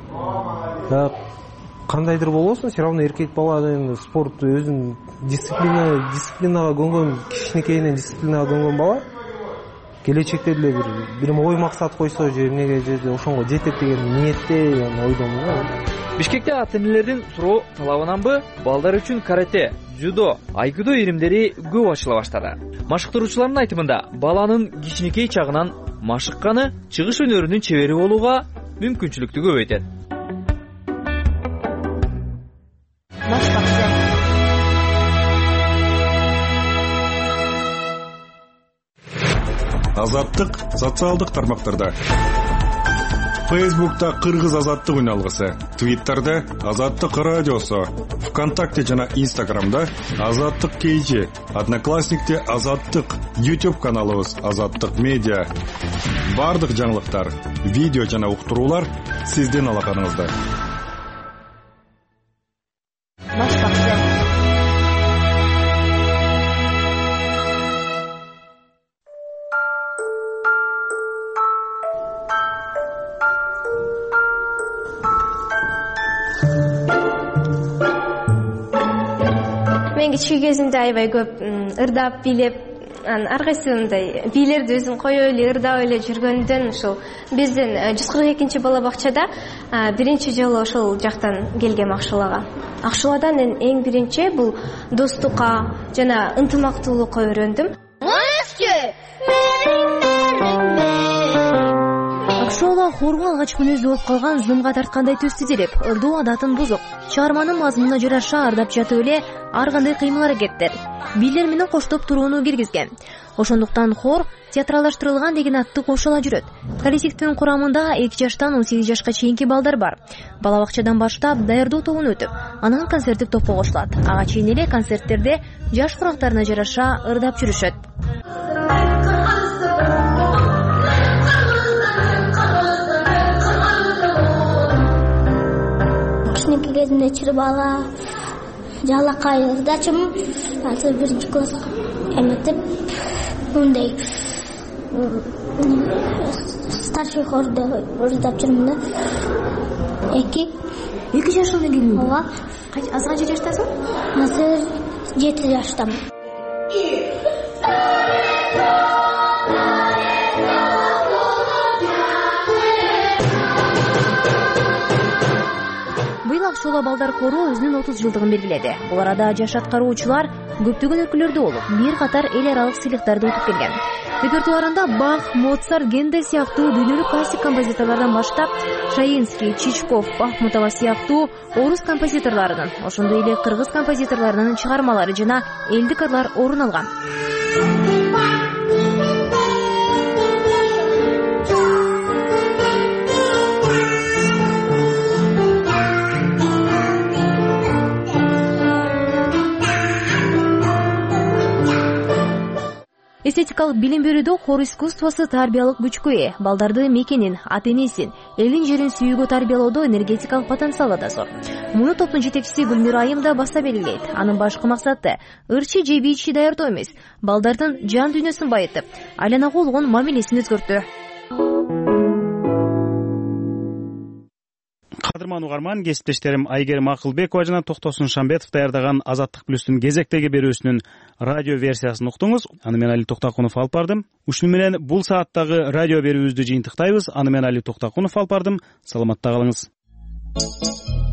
Speaker 14: Кандайдыр болбосун, все равно эркек бала спорт өзүн дисциплинага көнгөн, кичинекейинен дисциплинага көнгөн бала келечекте деле бир ой максат койсо же эмнеге же ошонго жетет деген ниетте ойдомун.
Speaker 4: Бишкекте ата-энелердин суроо талабынанбы балдар үчүн карате, дзюдо, айкидо ийримдери көп ачыла баштады. Машыктыруучулардын айтымында баланын кичинекей чагынан машыкканы чыгыш өнөрүнүн чебери болууга мүмкүнчүлүктү көбөйтөт.
Speaker 7: Азаттык социалдык тармактарда. Фейсбукта Кыргыз азаттык үн алгысы, Твиттерде Азаттык радиосу, ВКонтакте жана Инстаграмда Азаттык KG, Одноклассникте Азаттык, YouTube каналыбыз Азаттык медиа. Бардык жаңылыктар, видео жана уктуруулар сиздин алаканыңызда.
Speaker 15: Кичүү кезимде аябай көп ырдап бийлеп, ар кайсы мындай бийлерди өзүм коёй эле ырдап эле жүргөндөн ушул биздин 142 бала бакчада биринчи жолу ошол жактан келгем Акшулага. Акшуладан эң биринчи бул достукка жана ынтымактуулукка үйрөндүм.
Speaker 3: Акшула хорго алгач мүнөздүү болуп калган зымга тарткандай төстү делеп, ырдоо адатын бузук. Чыгарманын мазмунуна жараша ырдап жатып эле ар кандай кыймыл аракеттер, бийлер менен коштоп турууну киргизген. Ошондуктан хор театралдаштырылган деген атты кошула жүрөт. Коллективдин курамында 2 жаштан 18 жашка чейинки балдар бар. Бала бакчадан баштап даярдоо тобун өтүп, анан концерттик топко кошулат. Ага чейин эле концерттерде жаш курактарына жараша ырдап жүрүшөт.
Speaker 25: Кичинекей кезимде чыр бала, жалакай ырдачым, азыр 1-класска эметип, мындай старший хордо ырдап жүрмүн да.
Speaker 3: 2 жашыңда келдиң?
Speaker 25: Ооба.
Speaker 3: Азыр канча жаштасың?
Speaker 25: Азыр 7 жаштамын.
Speaker 3: Акшула балдар кору өзүнүн 30 жылдыгын белгиледи. Бул арада жаш аткаруучулар көптөгөн өлкөлөрдө болуп, бир катар эл аралык сыйлыктарды утуп келген. репертуарында Бах, Моцарт, Гендель сыяктуу дүйнөлүк классик композиторлордон баштап Шаинский, Чичков, Бахмутова сыяктуу орус композиторлорунун, ошондой эле кыргыз композиторлорунун чыгармалары жана элдик ырлар орун алган. Эстетикалык билим берүүдө хор искусствосу тарбиялык күчкө ээ. Балдарды мекенин, ата энесин, элин жерин сүйүүгө тарбиялоодо энергетикалык потенциалы да зор. Муну топтун жетекчиси Гүлмира Айым да баса белгилейт. Анын башкы максаты ырчы же бийчи даярдоо эмес, балдардын жан дүйнөсүн байытып, айланага болгон мамилесин өзгөртүү.
Speaker 1: Кадырман угарман, кесиптештерим Айгерим Акылбекова жана Токтосун Шамбетов даярдаган Азаттык плюстун кезектеги берүүсүнүн радио версиясын уктуңуз. Аны мен Али Токтакунов алып бардым. Ушуну менен бул сааттагы радио берүүбүздү жыйынтыктайбыз. Аны мен Али Токтакунов алып бардым. Саламатта калыңыз.